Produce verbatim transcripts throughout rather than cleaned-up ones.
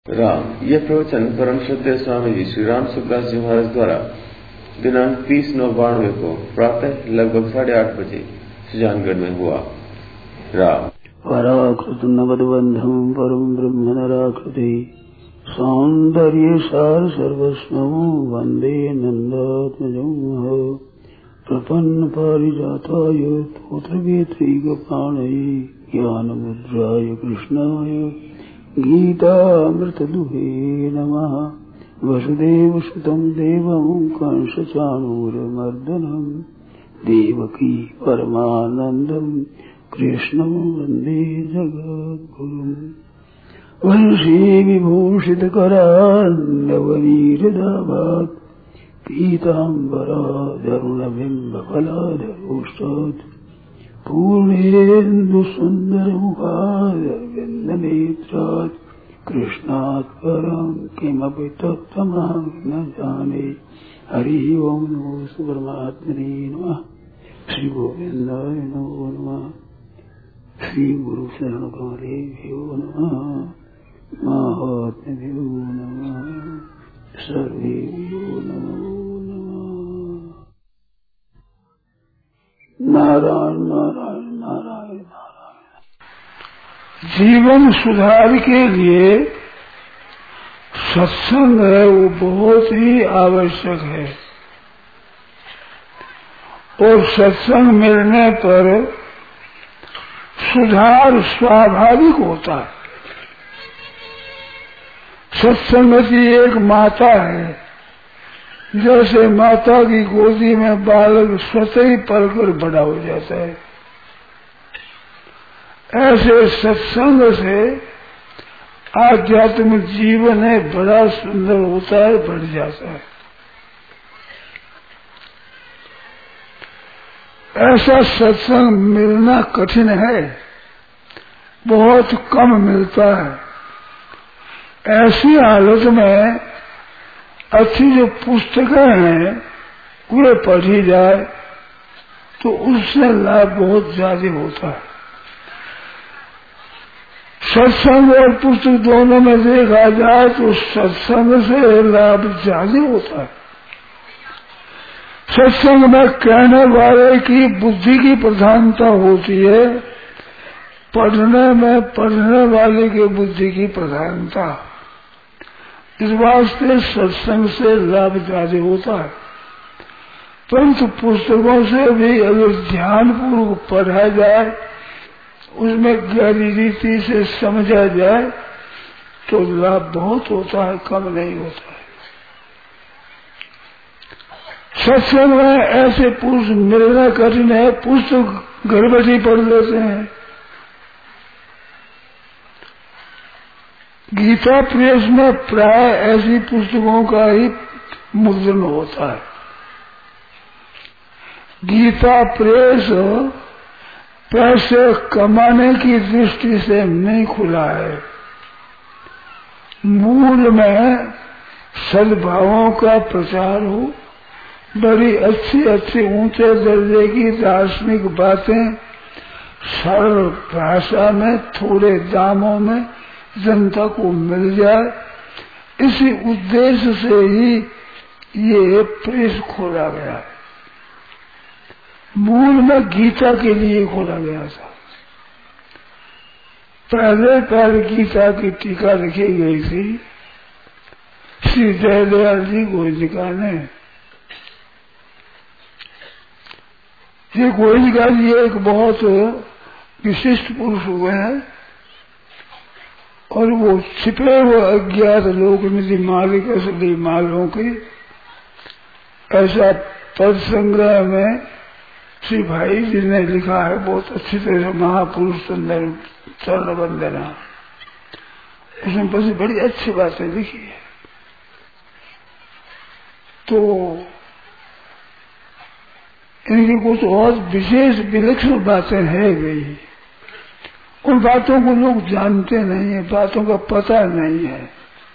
राम। यह प्रवचन परम श्रद्धेय स्वामी जी श्री राम सुखदास जी महाराज द्वारा दिनांक तीस नौ बानवे को प्रातः लगभग साढ़े आठ बजे सुजानगढ़ में हुआ। राम। पराकृत नवदबंधम परम ब्रह्म नराकृति सौंदर्य सार सर्वस्वं वंदे नंदात्मजं प्रपन्न पारिजाताय तोत्रवेत्रैकपाणये ज्ञानमुद्राय कृष्णाय गीतामृतदुहे नमः। वसुदेवसुतं देवं कंसचाणूरमर्दनं देवकी परमानन्दं कृष्णं वन्दे जगद्गुरुम्। वंशी विभूषितकरान्नवनीरदाभात् पीताम्बराधरुणबिम्बफलाधरोष्टात् पूर्णेन्दुसुन्दरमुखारविन्दनेत्रात् कृष्णात् परं किमपि तत्त्वमहं न जाने। हरि ओं नमो परमात्मने नमः। श्री गोविन्दाय नमो नमः। श्री गुरु शरण कमलेभ्यो नमः। महात्म्यो नमः। सर्वेभ्यो नमो नमः। नारायण नारायण नारायण नारायण। जीवन सुधार के लिए सत्संग है वो बहुत ही आवश्यक है, और सत्संग मिलने पर सुधार स्वाभाविक होता है। सत्संगति एक माता है, जैसे माता की गोदी में बालक स्वतः ही पलकर बड़ा हो जाता है, ऐसे सत्संग से आध्यात्मिक जीवन है बड़ा सुंदर होता है, बढ़ जाता है। ऐसा सत्संग मिलना कठिन है, बहुत कम मिलता है। ऐसी हालत में अच्छी जो पुस्तकें हैं वे पढ़ी जाए तो उससे लाभ बहुत ज्यादा होता है। सत्संग और पुस्तक दोनों में देखा जाए तो सत्संग से लाभ ज्यादा होता है। सत्संग में कहने वाले की बुद्धि की प्रधानता होती है, पढ़ने में पढ़ने वाले की बुद्धि की प्रधानता। इस वास्ते सत्संग से लाभ ज्यादा होता है। परंतु पुस्तकों से भी अगर ध्यान पूर्वक पढ़ा जाए, उसमें गहरी रीति से समझा जाए तो लाभ बहुत होता है, कम नहीं होता है। सत्संग में ऐसे पुरुष मिलना कठिन है, पुस्तक घर बैठे पढ़ लेते हैं। गीता प्रेस में प्राय ऐसी पुस्तकों का ही मुद्रण होता है। गीता प्रेस पैसे कमाने की दृष्टि से नहीं खुला है, मूल में सद्भावों का प्रचार हो, बड़ी अच्छी अच्छी ऊंचे दर्जे की दार्शनिक बातें सरल भाषा में थोड़े दामों में जनता को मिल जाए, इसी उद्देश्य से ही ये प्रेस खोला गया है। मूल में गीता के लिए खोला गया था। पहले पहले गीता की टीका लिखी गई थी श्री जयदयाल जी गोयिका ने। ये गोयिका जी एक बहुत विशिष्ट पुरुष हुए हैं, और वो छिपे हुए अज्ञात लोक निधि मालिक असली मालों की ऐसा पद संग्रह में श्री भाई जी ने लिखा है बहुत अच्छी तरह। महापुरुष सुंदर चरण वंदना, उसमें बस बड़ी अच्छी बातें लिखी है। तो इनकी कुछ और विशेष विलक्षण बातें है गई, उन बातों को लोग जानते नहीं है, बातों का पता नहीं है।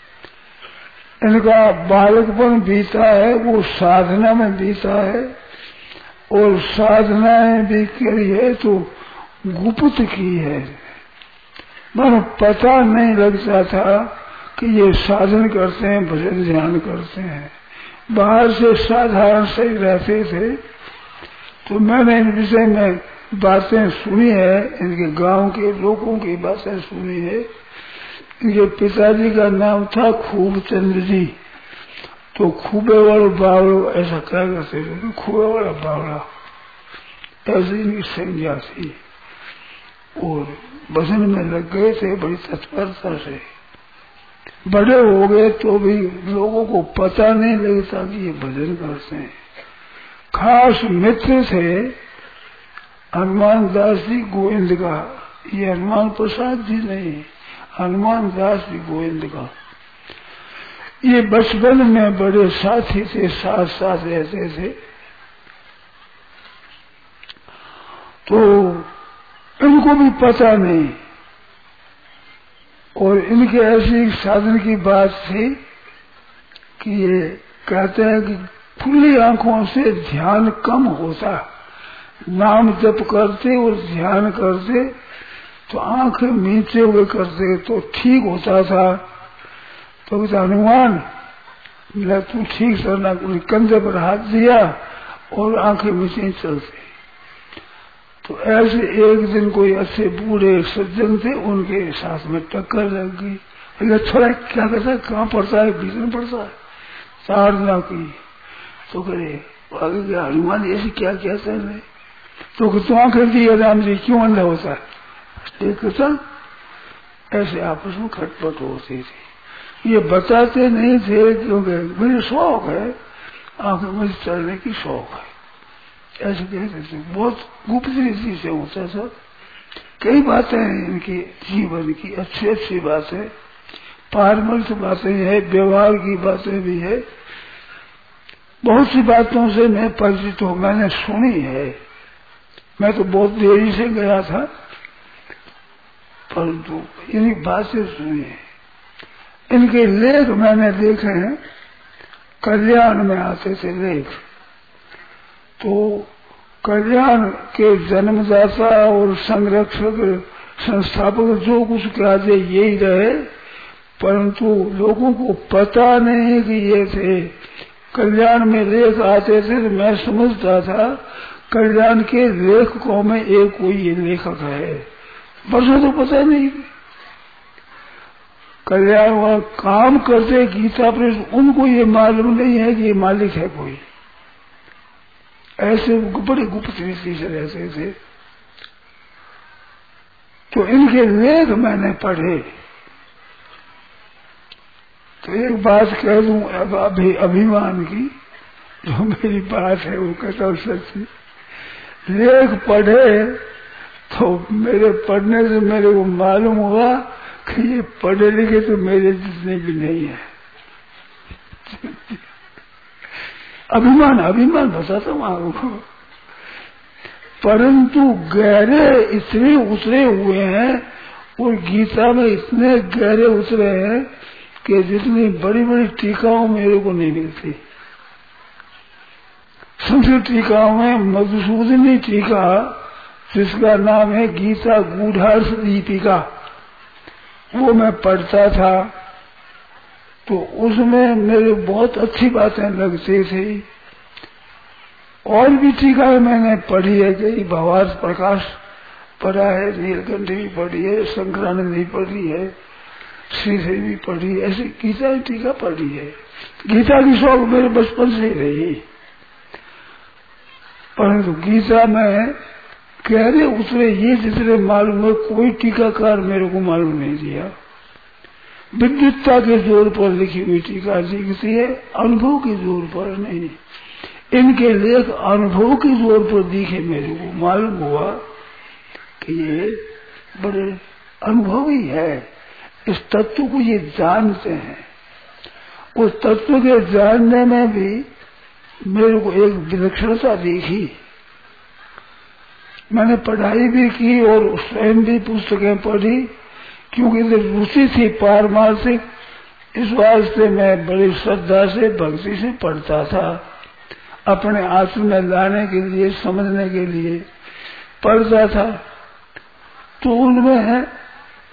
इनका बालकपन बीता है वो साधना में बीता है, और साधनाएं भी करी है तो गुप्त की है, मानो पता नहीं लगता था कि ये साधन करते हैं, भजन ध्यान करते हैं। बाहर से साधारण से रहते थे, तो मैंने इन विषय में बातें सुनी है, इनके गांव के लोगों की बातें सुनी है। इनके पिताजी का नाम था खूबचंद जी, तो खूबे वाला बावड़ा ऐसा क्या करते थे, खूबे वाला बावड़ा ऐसी इनकी संज्ञा थी। और भजन में लग गए थे बड़ी तत्परता से। बड़े हो गए तो भी लोगों को पता नहीं लगता कि ये भजन करते हैं। खास मित्र थे हनुमान दास जी गोविंद का, ये हनुमान प्रसाद जी नहीं, हनुमान दास जी गोविंद का। ये बचपन में बड़े साथी थे, साथ साथ रहते थे। तो इनको भी पता नहीं, और इनके ऐसी साधन की बात थी कि ये कहते हैं कि खुली आंखों से ध्यान कम होता, नाम जप करते और ध्यान करते तो आंखें मीचे हुए करते तो ठीक होता था। तो हनुमान मिला तू ठीक करना, कंधे पर हाथ दिया और आंखें मीचे चलते। तो ऐसे एक दिन कोई अच्छे बूढ़े सज्जन थे, उनके साथ में टक्कर लग गई। अरे थोड़ा क्या कहता है, कहाँ पड़ता है, बीच में पड़ता है, साधना की। तो करे आगे क्या हनुमान ऐसे क्या कहते हैं, तो तू आंखें दी राम जी क्यों अंधा होता है, एक ऐसे आपस में खटपट होती थी। ये बताते नहीं थे क्योंकि मेरे शौक है, आंखें मुझे चलने की शौक है, ऐसे कहते थे। बहुत गुप्त रीति से होता था। कई बातें हैं इनकी जीवन की, अच्छी अच्छी बातें, पारमर्श बातें हैं, व्यवहार की बातें भी है। बहुत सी बातों से मैं परिचित हूँ, मैंने सुनी है। मैं तो बहुत देरी से गया था, परंतु इनकी बातें सुनी है। इनके लेख मैंने देखे हैं, कल्याण में आते थे लेख। तो कल्याण के जन्मदाता और संरक्षक संस्थापक जो कुछ कहा जाए यही रहे, परंतु लोगों को पता नहीं कि ये थे। कल्याण में लेख आते थे तो मैं समझता था कल्याण के लेखकों में एक कोई ये लेखक है, बरसों तो पता नहीं। कल्याण वहां काम करते गीता प्रेस, उनको ये मालूम नहीं है कि ये मालिक है कोई। ऐसे बड़े गुप्त रीति से रहते थे। तो इनके लेख मैंने पढ़े। तो एक बात कह दूं अब अभी अभिमान की, जो मेरी बात है वो कहता हूं सच्ची। लेख पढ़े तो मेरे पढ़ने से मेरे को मालूम हुआ कि ये पढ़े लिखे तो मेरे जितने भी नहीं है। अभिमान अभिमान बताता हूँ आपको। परंतु गहरे इतने उतरे हुए हैं और गीता में इतने गहरे उतरे हैं कि जितनी बड़ी बड़ी टीकाओं मेरे को नहीं मिलती। संस्कृत टीकाओं में मधुसूदनी टीका, जिसका नाम है गीता गूढ़ार्थ दीपिका, वो मैं पढ़ता था तो उसमें मेरे बहुत अच्छी बातें लगती थी। और भी टीकाएं मैंने पढ़ी है, कई भावार्थ प्रकाश पढ़ा है, नीलकंठ भी पढ़ी है, शंकरानंद भी पढ़ी है, श्रीधर भी पढ़ी है, ऐसी गीता टीका पढ़ी है। गीता की शौक मेरे बचपन से ही रही, परंतु गीता में गहरे उतरे ये जितने मालूम है कोई टीकाकार मेरे को मालूम नहीं दिया। विद्युतता के जोर पर लिखी हुई टीका लिखती है, अनुभव के जोर पर नहीं। इनके लेख अनुभव के जोर पर दिखे, मेरे को मालूम हुआ कि ये बड़े अनुभवी है, इस तत्व को ये जानते हैं। उस तत्व के जानने में भी मेरे को एक विलक्षणता दिखी। मैंने पढ़ाई भी की और स्वयं भी पुस्तकें पढ़ी, क्योंकि रुचि थी पारमार्थिक, इस वास्ते मैं बड़ी श्रद्धा से भक्ति से पढ़ता था। अपने आत्म में लाने के लिए, समझने के लिए पढ़ता था। तो उनमें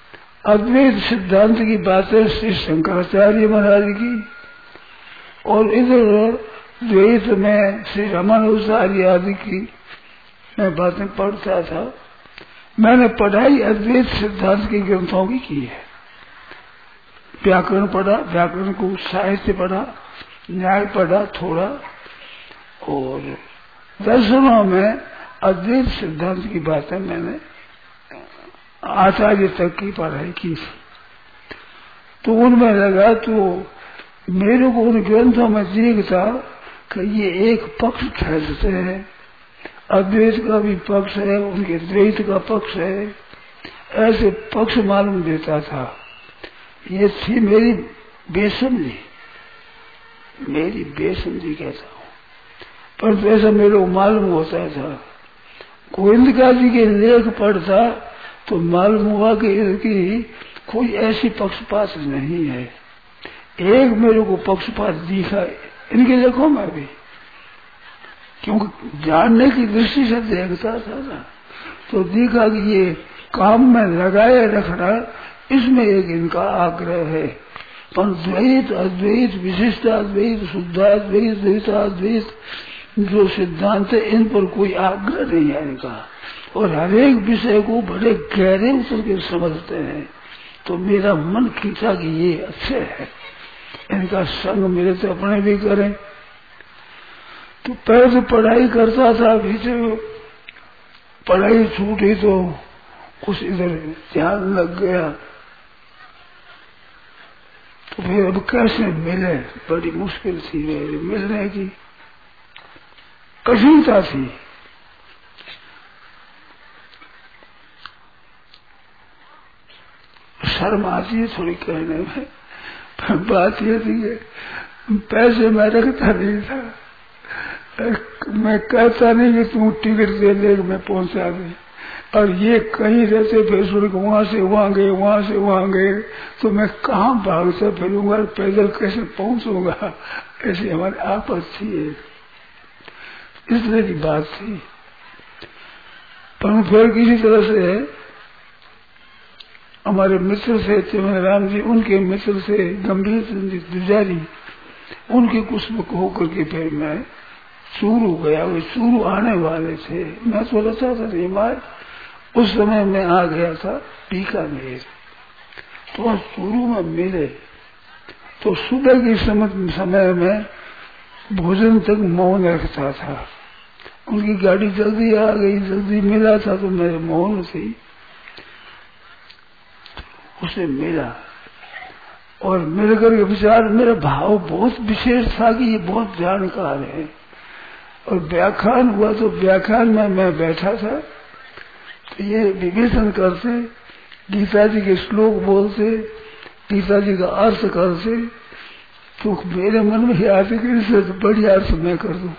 अद्वैत सिद्धांत की बातें श्री शंकराचार्य महाराज की, और इधर द्वैत में श्री रामानुजाचार्य आदि की मैं बातें पढ़ता था। मैंने पढ़ाई अद्वैत सिद्धांत के ग्रंथों की की है। व्याकरण पढ़ा, व्याकरण को साहित्य पढ़ा, न्याय पढ़ा थोड़ा, और दर्शनों में अद्वैत सिद्धांत की बातें मैंने आचार्य तक की पढ़ाई की थी। तो उनमें लगा, तो मेरे को उन ग्रंथों में दिखता कि ये एक पक्ष ठहरते हैं, अद्वैत का भी पक्ष है, उनके द्वैत का पक्ष है, ऐसे पक्ष मालूम देता था। ये थी मेरी बेसमझी, मेरी बेसमझी कहता हूँ, पर ऐसा मेरे को मालूम होता था। गोविंदका जी के लेख पढ़ता तो मालूम हुआ कि इनकी कोई ऐसी पक्षपात नहीं है। एक मेरे को पक्षपात दिखा इनके लेखों में भी, क्योंकि जानने की दृष्टि से देखता था ना, तो दिखा कि ये काम में लगाए रखना, इसमें एक इनका आग्रह है। पर द्वैत, अद्वैत, विशिष्टाद्वैत, शुद्धाद्वैत, द्वैताद्वैत जो सिद्धांत है, इन पर कोई आग्रह नहीं है इनका, और हर एक विषय को बड़े गहरे उतर के समझते हैं। तो मेरा मन खींचा कि ये अच्छे है, इनका संग मेरे से अपने भी करें। तो पहले से पढ़ाई करता था, बीच पढ़ाई छूटी तो कुछ इधर ध्यान लग गया। तो फिर अब कैसे मिले, बड़ी मुश्किल थी मेरी मिलने की, कठिनता थी। शर्म आती है थोड़ी कहने में, पर बात ये थी कि पैसे मैं रखता नहीं था। मैं कहता नहीं कि तू टिकट दे ले, मैं पहुंचा दे, और ये कहीं रहते फिर वहां से वहां गए, वहां से वहां गए, तो मैं कहाँ भागता फिरूंगा, पैदल कैसे पहुंचूंगा, ऐसी हमारी आपस थी, इस तरह की बात थी। पर फिर किसी तरह से हमारे मित्र से चिमन राम जी, उनके मित्र से गंभीर दुजारी, उनके कुछ मुख होकर के फिर मैं चूरू गया। वो चूरू आने वाले थे, मैं तो रचा था हिमालय, उस समय मैं आ गया था बीकानेर। तो चूरू में मिले, तो सुबह के समय में भोजन तक मौन रखता था। उनकी गाड़ी जल्दी आ गई, जल्दी मिला था, तो मेरे मौन से उसे मिला, और मिलकर के विचार, मेरा भाव बहुत विशेष था कि ये बहुत जानकार है। और व्याख्यान हुआ तो व्याख्यान में मैं बैठा था, तो ये विवेचन करते, गीता जी के श्लोक बोलते, गीता जी का अर्थ करते, तो मेरे मन में ही आते कि इससे तो बढ़िया अर्थ मैं कर दूं।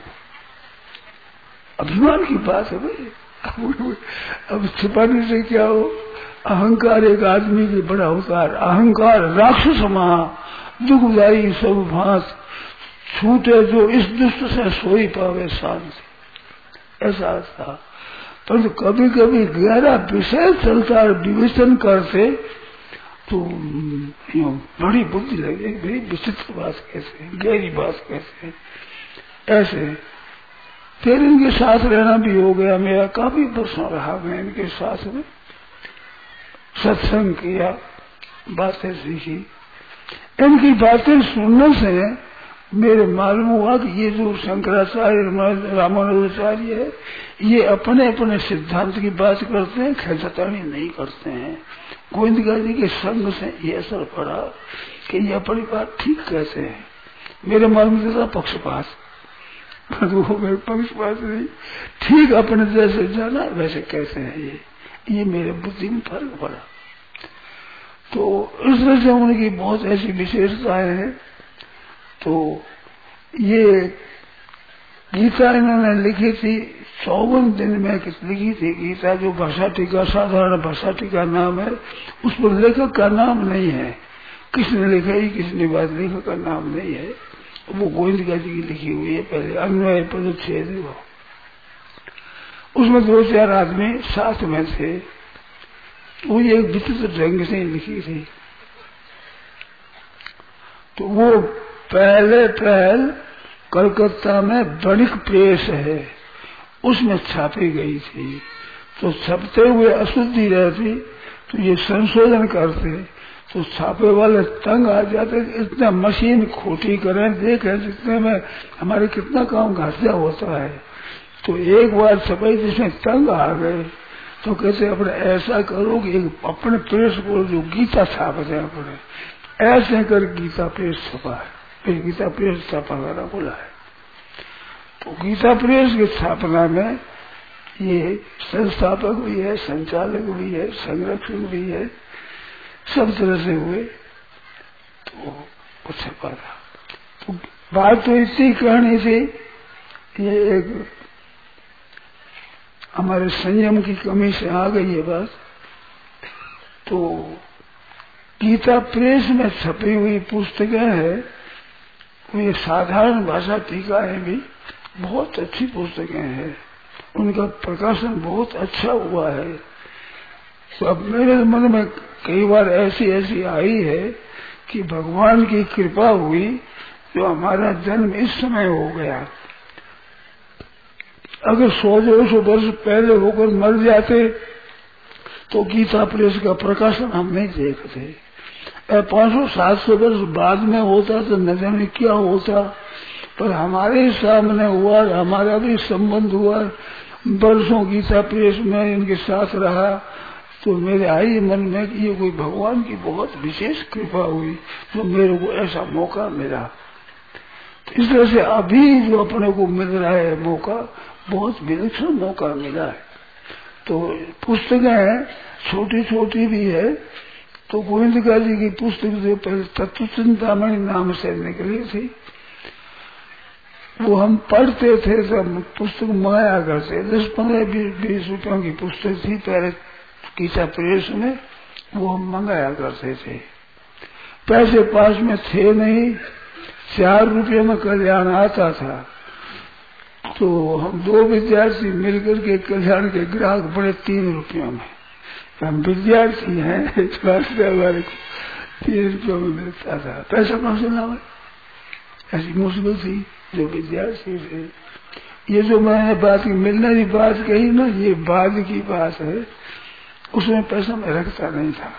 अभिमान की बात है भाई, अब छिपाने से क्या हो। अहंकार एक आदमी की बड़ा होता है, अहंकार राक्षस महा दुखदाई सब भांत, छूटे जो इस दुष्ट से सोई पावे शांति, ऐसा था। परंतु कभी कभी गहरा विषय चलता है, विवेचन करते तो बड़ी बुद्धि लगे, बड़ी विचित्र बात कैसे है, गहरी बात कैसे है, ऐसे। फिर इनके साथ रहना भी हो गया मेरा, काफी वर्षों रहा मैं इनके साथ में, सत्संग किया, बातें सीखी। इनकी बातें सुनने से मेरे मालूम हुआ कि ये जो शंकराचार्य रामानुजाचार्य है, ये अपने अपने सिद्धांत की बात करते हैं, खेचतानी नहीं करते हैं। गोविंदका जी के संग से ये असर पड़ा कि ये अपनी बात ठीक कहते हैं। मेरे मालूम से था पक्षपात, वो मेरे पक्षपात नहीं, ठीक अपने जैसे जाना वैसे कहते हैं। ये ये मेरे बुद्धि में फर्क पड़ा। तो इस तरह से उनकी बहुत ऐसी विशेषताएं हैं। तो ये गीता इन्होंने लिखी थी चौवन दिन में लिखी थी गीता, जो भाषा टीका, साधारण भाषा टीका नाम है, उस पर लेखक का नाम नहीं है, किसने लिखा है किसने बात, लेखक का नाम नहीं है, वो गोविंदका जी की लिखी हुई है। पहले अन्वय पदच्छेद उसमें दो चार आदमी साथ में थे, वो एक विचित्र ढंग से लिखी थी। तो वो पहले पहल कलकत्ता में बणिक प्रेस है, उसमें छापी गई थी। तो छपते हुए अशुद्धि रहती तो ये संशोधन करते तो छापे वाले तंग आ जाते। इतना मशीन खोटी करें, देखें जितने में हमारे कितना काम घाटा होता है। तो एक बार छपाई जिसमें तंग आ गए तो कहते अपने ऐसा करो कि एक अपने प्रेस को जो गीता छाप जाए अपने ऐसे कर गीता प्रेस छपा है, फिर गीता प्रेस छापा करा बोला है। तो गीता प्रेस की स्थापना में ये संस्थापक भी है, संचालक भी है, संरक्षक भी है, सब तरह से हुए तो वो छपा था। तो बात तो इतनी कहनी थी, ये एक हमारे संयम की कमी से आ गई है बात। तो गीता प्रेस में छपी हुई पुस्तकें हैं, ये साधारण भाषा टीकाएं भी बहुत अच्छी पुस्तकें हैं, उनका प्रकाशन बहुत अच्छा हुआ है। तो अब मेरे मन में कई बार ऐसी ऐसी आई है कि भगवान की कृपा हुई जो हमारा जन्म इस समय हो गया। अगर सौ दो सौ वर्ष पहले होकर मर जाते तो गीता प्रेस का प्रकाशन हम नहीं देखते। पांच सौ सात सौ वर्ष बाद में होता तो न जाने क्या होता, पर हमारे सामने हुआ, हमारा भी संबंध हुआ, वर्षों गीता प्रेस में इनके साथ रहा। तो मेरे आई मन में कि ये कोई भगवान की बहुत विशेष कृपा हुई जो मेरे को ऐसा मौका मिला। तो इस तरह से अभी जो अपने को मिल रहा है मौका, बहुत विलक्षण मौका मिला है। तो पुस्तकें छोटी छोटी भी है। तो गोविंदका जी की पुस्तक जो पहले तत्व चिंतामणि नाम से निकली थी, वो हम पढ़ते थे, सब पुस्तक मंगाया करते, दस पंद्रह बीस रुपयों की पुस्तक थी पहले गीता प्रेस में, वो हम मंगाया करते थे। पैसे पास में थे नहीं, चार रुपये में कल्याण आता था। तो हम दो विद्यार्थी मिलकर के कल्याण के ग्राहक बड़े तीन रुपयों में। हम विद्यार्थी हैं, हमारे को तीन रुपयों में मिलता था। पैसा कौन से लावे, ऐसी मुश्किल थी जो विद्यार्थी थे। ये जो मैंने बात की मिलने की बात कही ना, ये बाद की बात है, उसमें पैसा मैं रखता नहीं था।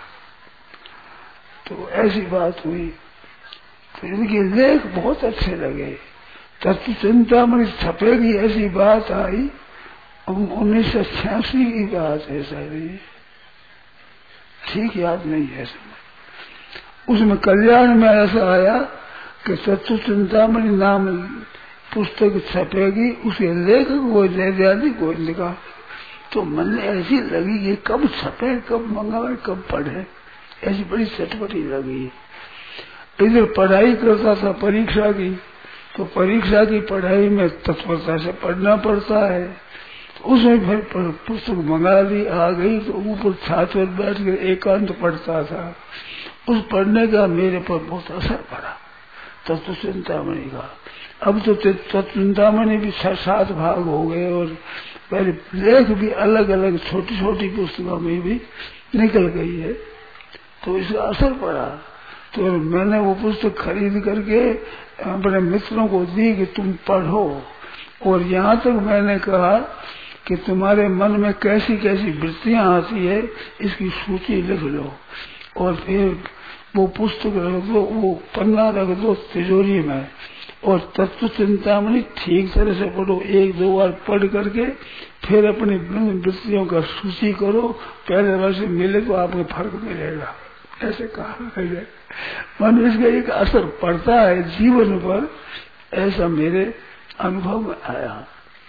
तो ऐसी बात हुई। तो इनके लेख बहुत अच्छे लगे। तत्व चिंतामणि छपेगी ऐसी बात आई, उन्नीस सौ छियासी की बात है शायद, ठीक याद नहीं है समय। उसमें कल्याण में ऐसा आया कि तत्व चिंतामणि नाम पुस्तक छपेगी, उसके लेखक वो जयदयादि गोविंद का। तो मन ऐसी लगी कि कब छपे, कब मंगावे, कब पढ़े, ऐसी बड़ी चटपटी लगी। इधर पढ़ाई करता था परीक्षा की, तो परीक्षा की पढ़ाई में तत्परता से पढ़ना पड़ता है। तो उसमें फिर पुस्तक मंगा ली, आ गई तो ऊपर छात पर बैठ कर एकांत पढ़ता था। उस पढ़ने का मेरे पर बहुत असर पड़ा तत्व चिंतामणि का। अब तो तत्व चिंतामणि भी छह सात भाग हो गए और पहले लेख भी अलग अलग छोटी छोटी पुस्तकों में भी निकल गई है, तो इसका असर पड़ा। तो मैंने वो पुस्तक खरीद करके अपने मित्रों को दी कि तुम पढ़ो, और यहाँ तक मैंने कहा कि तुम्हारे मन में कैसी कैसी वृत्तियां आती है इसकी सूची लिख लो, और फिर वो पुस्तक रख दो, वो पन्ना रख दो तिजोरी में, और तत्व चिंतामणि ठीक तरह से पढ़ो। एक दो बार पढ़ करके फिर अपनी वृत्तियों का सूची करो, पहले बार से मिले तो आपको फर्क मिलेगा, ऐसे कहा है। मन इसका एक असर पड़ता है जीवन पर, ऐसा मेरे अनुभव में आया।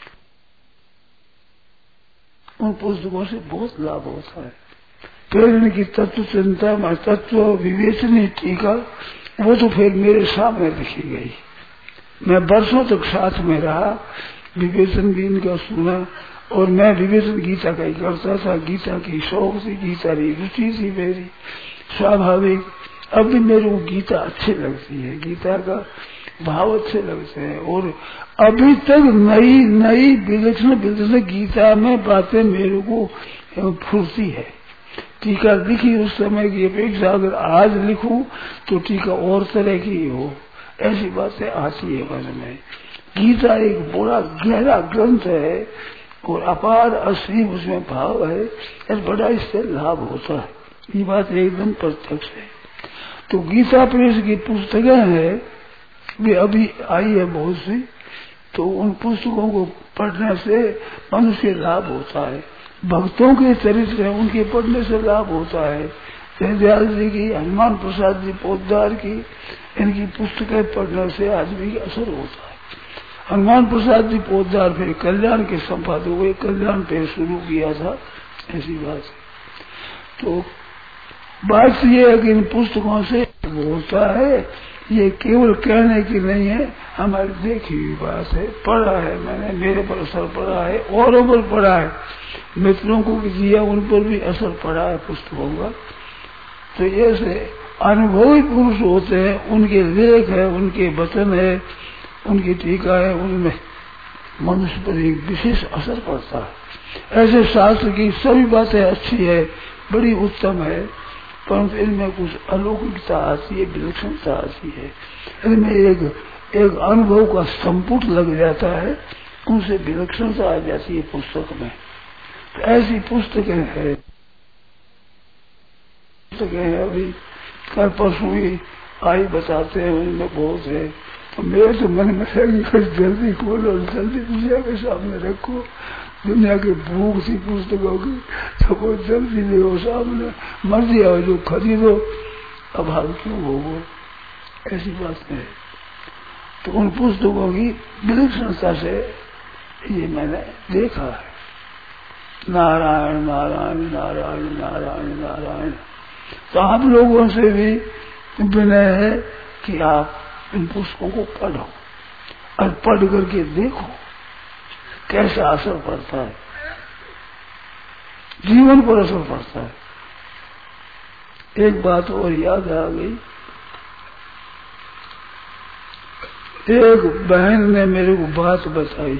उन पुस्तकों से बहुत लाभ होता है। फिर इनकी तत्व चिंता में तत्व विवेचनी टीका, वो तो फिर मेरे सामने लिखी गई। मैं वर्षों तक साथ में रहा, विवेचन भी इनका सुना, और मैं विवेचन गीता का ही करता था। गीता की शौक थी, गीता की रुचि थी मेरी स्वाभाविक। अब भी मेरे को गीता अच्छी लगती है, गीता का भाव अच्छे लगते हैं, और अभी तक नई नई विलक्षण विलक्षण गीता में बातें मेरे को फूलती है। टीका लिखी उस समय की अपेक्षा अगर आज लिखूं तो टीका और तरह की हो, ऐसी बातें आती है मन में। गीता एक बड़ा गहरा ग्रंथ है और अपार असीम उसमें भाव है, ऐसा बड़ा इससे लाभ होता है, ये बात एकदम प्रत्यक्ष है। तो गीता प्रेस की पुस्तकें हैं, वे अभी आई है बहुत सी, तो उन पुस्तकों को पढ़ने से मनुष्य लाभ होता है। भक्तों के चरित्र हैं, उनके पढ़ने से लाभ होता है। जयदयाल जी की, हनुमान प्रसाद जी पोद्दार की, इनकी पुस्तकें पढ़ने से आदमी का असर होता है। हनुमान प्रसाद जी पोद्दार फिर कल्याण के संपादक हुए, कल्याण पे शुरू किया था, ऐसी बात है। तो बात यह है कि इन पुस्तकों से होता है, ये केवल कहने की नहीं है, हमारी देखी हुई बात है, पढ़ा है मैंने, मेरे पर असर पड़ा है, औरों पर पड़ा है, मित्रों को भी दिया, उन पर भी असर पड़ा है पुस्तकों का। तो ऐसे अनुभवी पुरुष होते हैं, उनके लेख है, उनके वचन है, उनकी टीका है, उनमें मनुष्य पर एक विशेष असर पड़ता है। ऐसे शास्त्र की सभी बातें अच्छी है, बड़ी उत्तम है, परंतु इनमें कुछ अलौकिकता आती है, विलक्षणता आती है, इनमें एक एक अनुभव का संपुट लग जाता है, उनसे विलक्षणता आ जाती है पुस्तक में। तो ऐसी पुस्तकें हैं, पुस्तकें हैं अभी कल परसों ही आई बताते हैं, उनमें बहुत है। तो मेरे तो मन में है कि कुछ जल्दी खोलो, जल्दी दुनिया के सामने रखो, दुनिया की भूख सी पुस्तकों की, तो बहुत जल्दी ले सामने, मर्जी आओ जो खरीदो, अब हाल क्यों होगो, ऐसी बात है। तो उन पुस्तकों की विलक्षणता से ये मैंने देखा है। नारायण नारायण नारायण नारायण नारायण। तो आप लोगों से भी विनय है कि आप इन पुस्तकों को पढ़ो और पढ़ करके देखो कैसा असर पड़ता है, जीवन पर असर पड़ता है। एक बात और याद आ गई, एक बहन ने मेरे को बात बताई,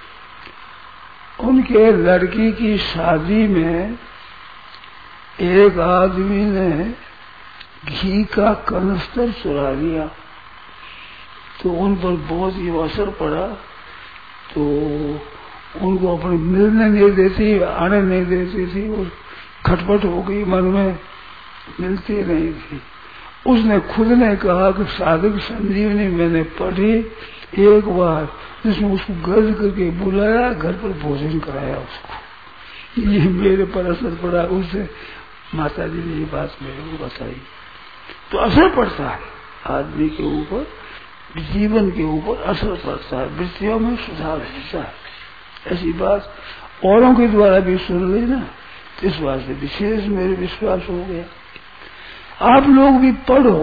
उनके लड़की की शादी में एक आदमी ने घी का कनस्तर चुरा लिया, तो उन पर बहुत ही असर पड़ा। तो उनको अपने मिलने नहीं देती, आने नहीं देती थी, और खटपट हो गई मन में, मिलती नहीं थी। उसने खुद ने कहा कि साधक संजीवनी मैंने पढ़ी एक बार, जिसमें उसको गर्ज करके बुलाया, घर पर भोजन कराया उसको, ये मेरे पर असर पड़ा। उससे माता जी ने ये बात मेरे को बताई। तो असर पड़ता है आदमी के ऊपर, जीवन के ऊपर असर पड़ता है, वृत्तियों में सुधार होता है। ऐसी बात औरों के द्वारा भी सुन ली ना, इस बात से विशेष मेरे विश्वास हो गया। आप लोग भी पढ़ो,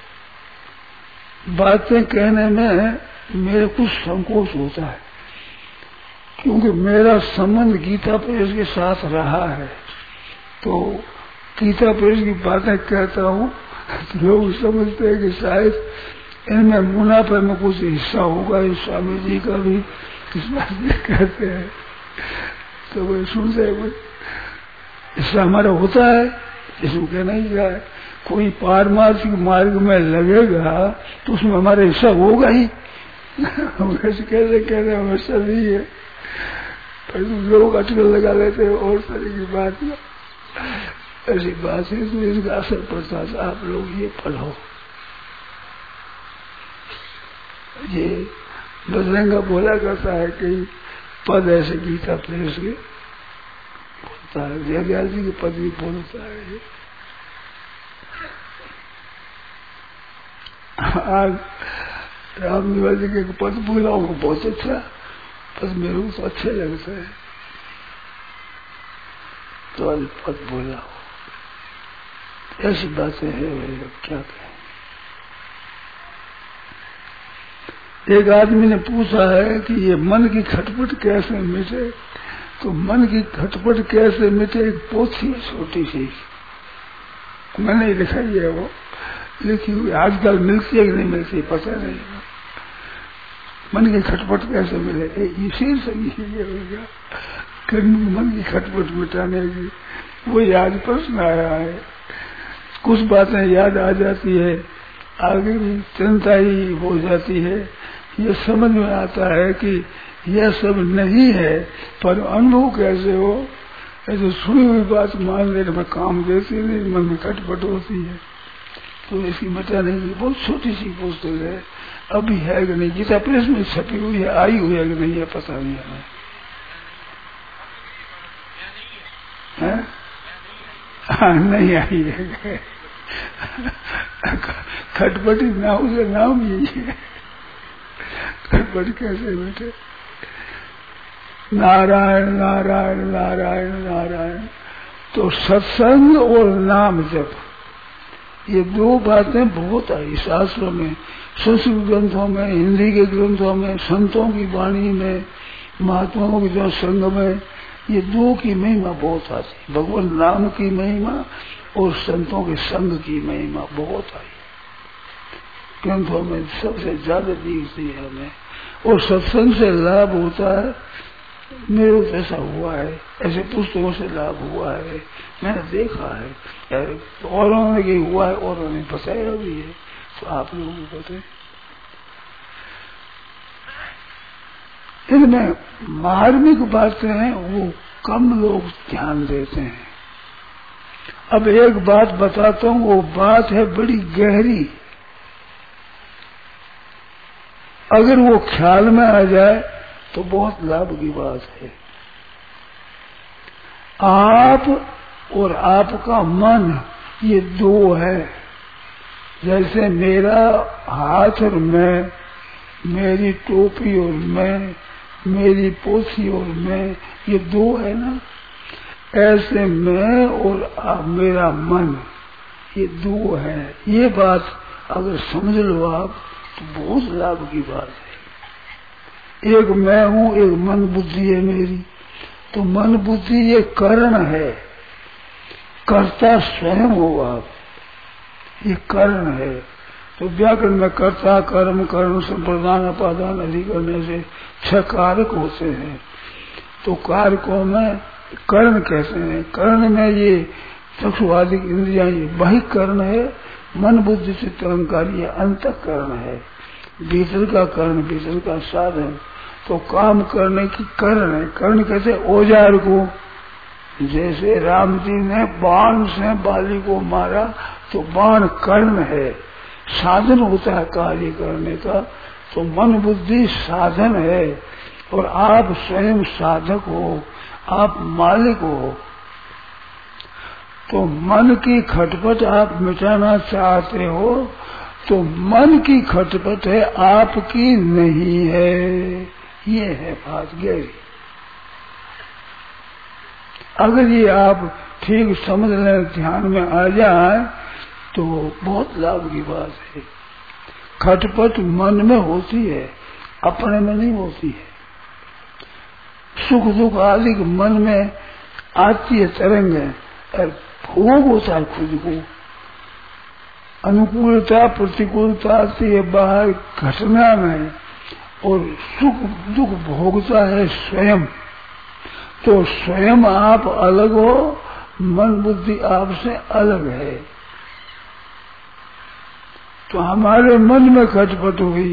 बातें कहने में मेरे कुछ संकोच होता है, क्योंकि मेरा संबंध गीता प्रेस के साथ रहा है। तो गीता प्रेस की बातें कहता हूँ, तो लोग समझते हैं कि शायद इनमें मुनाफे में कुछ हिस्सा होगा, इस स्वामी जी का भी इस बात में कहते हैं। तो वो सुनते हैं, हिस्सा हमारा होता है, इसमें कहना ही क्या है। कोई पारमार्थिक मार्ग में लगेगा तो उसमें हमारा हिस्सा होगा ही, वैसे कैसे कह रहे हैं हिस्सा नहीं है, पर लोग अटकल लगा लेते हैं और तरह की बात में, ऐसी बात है। तो इसका असर पड़ता है। आप लोग ये पढ़ो, ये बजरंगा बोला करता है कि पद ऐसे गीता प्रेस के बोलता है, जयदयाल जी के पद भी बोलता है। आज रामनिवास जी के पद बोला वो बहुत अच्छा, पद मेरे को तो अच्छे लगते हैं, तो आज पद बोला, ऐसी बातें है भाई, क्या कहें। एक आदमी ने पूछा है कि ये मन की खटपट कैसे मिटे, तो मन की खटपट कैसे मिटे एक पोथी है छोटी सी, मैंने लिखा ही है, वो लिखी हुई, आजकल मिलती है कि नहीं मिलती पता नहीं। मन की खटपट कैसे मिले, इसी से ये होगा, मन की खटपट मिटाने की वो याद प्रश्न आया है, कुछ बातें याद आ जाती है, आगे भी चिंता ही हो जाती है। ये समझ में आता है कि यह सब नहीं है, पर अनुभव कैसे हो, ऐसे सुनी हुई बात मान लेने में काम देती नहीं, मन में खटपट होती है। तो इसकी मिटाने की बहुत छोटी सी पुस्तक है, अभी है कि नहीं, गीता प्रेस में छपी हुई है, आई हुई है कि नहीं है पता नहीं हमें, है? हाँ, नहीं आई है। खटपटी नाव से नाम यही है, खटपट कैसे बैठे, नारायण नारायण नारायण नारायण। तो सत्संग और नाम जप, ये दो बातें बहुत आई शास्त्रों में, संस्कृत ग्रंथों में, हिंदी के ग्रंथों में, संतों की वाणी में, महात्माओं के जो संग में, ये दो की महिमा बहुत आती, भगवान नाम की महिमा और संतों के संग की महिमा बहुत आई ग्रंथों में, सबसे ज्यादा दिखती है हमें। और सत्संग से लाभ होता है, मेरे को ऐसा हुआ है, ऐसे पुस्तकों से लाभ हुआ है, मैंने देखा है, औरों ने हुआ है, औरों ने बताया भी है, तो आप लोगों को बताए। इनमें मार्मिक बातें हैं, वो कम लोग ध्यान देते हैं। अब एक बात बताता हूँ, वो बात है बड़ी गहरी, अगर वो ख्याल में आ जाए तो बहुत लाभ की बात है। आप और आपका मन, ये दो है। जैसे मेरा हाथ और मैं, मेरी टोपी और मैं, मेरी पोथी और मैं, ये दो है ना, ऐसे मैं और आप, मेरा मन, ये दो है। ये बात अगर समझ लो आप तो बहुत लाभ की बात है। एक मैं हूँ, एक मन बुद्धि है मेरी, तो मन बुद्धि ये कारण है, कर्ता स्वयं हो आप, ये कारण है। तो व्याकरण में कर्ता कर्म कर्ण संप्रदान अपादान अधिकरण से छह कारक होते हैं। तो कारकों में कर्ण कहते हैं, कर्ण में ये चक्षुआदि इंद्रियां, ये बाह्य कर्ण है, मन बुद्धि से तरंकारी अंतःकरण है, भीतर का कर्ण, भीतर का साधन। तो काम करने की कर्ण है, कर्ण कहते औजार को। जैसे राम जी ने बाण से बाली को मारा, तो बाण कर्ण है, साधन होता है कार्य करने का। तो मन बुद्धि साधन है, और आप स्वयं साधक हो, आप मालिक हो। तो मन की खटपट आप मिटाना चाहते हो, तो मन की खटपट है, आपकी नहीं है। ये है बात गहरी। अगर ये आप ठीक समझ लें, ध्यान में आ जाए, तो बहुत लाभ की बात है। खटपट मन में होती है, अपने में नहीं होती है। सुख दुख आदि मन में आती है तरंग है, और भोग होता है खुद को। अनुकूलता प्रतिकूलता आती है बाहर घटना में, और सुख दुख भोगता है स्वयं। तो स्वयं आप अलग हो, मन बुद्धि आपसे अलग है। तो हमारे मन में खटपट हुई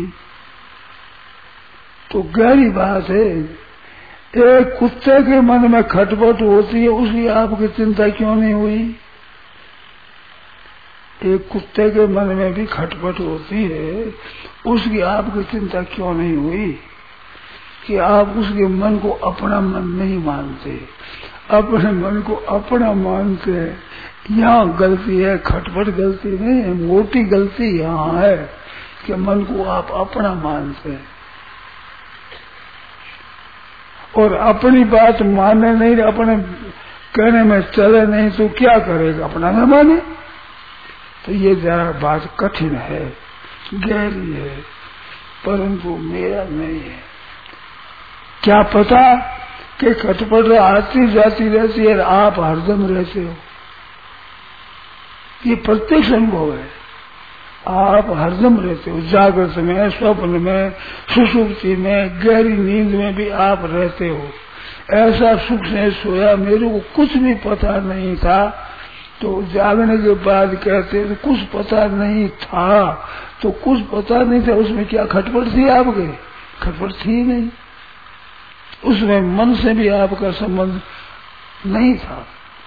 तो गहरी बात है। एक कुत्ते के मन में खटपट होती है, उसकी आपकी चिंता क्यों नहीं हुई? एक कुत्ते के मन में भी खटपट होती है, उसकी आपकी चिंता क्यों नहीं हुई? कि आप उसके मन को अपना मन नहीं मानते, अपने मन को अपना मानते हैं। यहाँ गलती है, खटपट गलती नहीं है, मोटी गलती यहाँ है कि मन को आप अपना मानते हैं और अपनी बात माने नहीं, अपने कहने में चले नहीं, तो क्या करेगा? अपना न माने। तो ये जरा बात कठिन है, गहरी है, परंतु मेरा नहीं है। क्या पता कि खटपट आती जाती रहती है, आप हरदम रहते हो। ये प्रत्यक्ष अनुभव है। आप हरदम रहते हो, जागृत में, स्वप्न में, सुषुप्ति में, गहरी नींद में भी आप रहते हो। ऐसा सुख से सोया, मेरे को कुछ भी पता नहीं था। तो जागने के बाद कहते तो कुछ पता नहीं था, तो कुछ पता नहीं था उसमें क्या खटपट थी आपके? खटपट थी नहीं, उसमें मन से भी आपका संबंध नहीं था।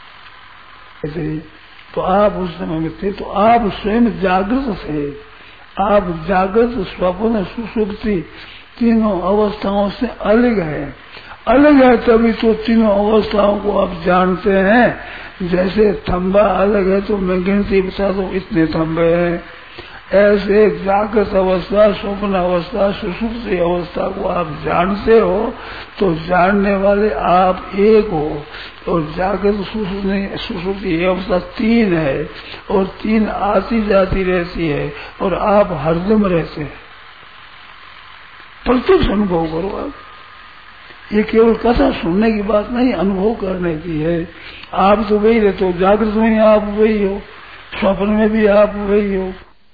तो आप उस समय में थे, तो आप स्वयं जागृत थे। आप जागृत, स्वप्न, सुषुप्ति तीनों अवस्थाओं से अलग है। अलग है तभी तो तीनों अवस्थाओं को आप जानते हैं। जैसे थंबा अलग है तो मैं गिनती बता दूं इतने थंबे हैं, ऐसे जागृत अवस्था, स्वप्न अवस्था, सुषुप्ति अवस्था को आप जानते हो तो जानने वाले आप एक हो। और जागृत सुषुप्ति अवस्था तीन है और तीन आती जाती रहती है और आप हरदम रहते हैं। प्रत्यक्ष अनुभव करो आप, ये केवल कथा सुनने की बात नहीं, अनुभव करने की है। आप तो वही रहते हो, जागृत में आप वही हो, स्वप्न में भी आप वही हो।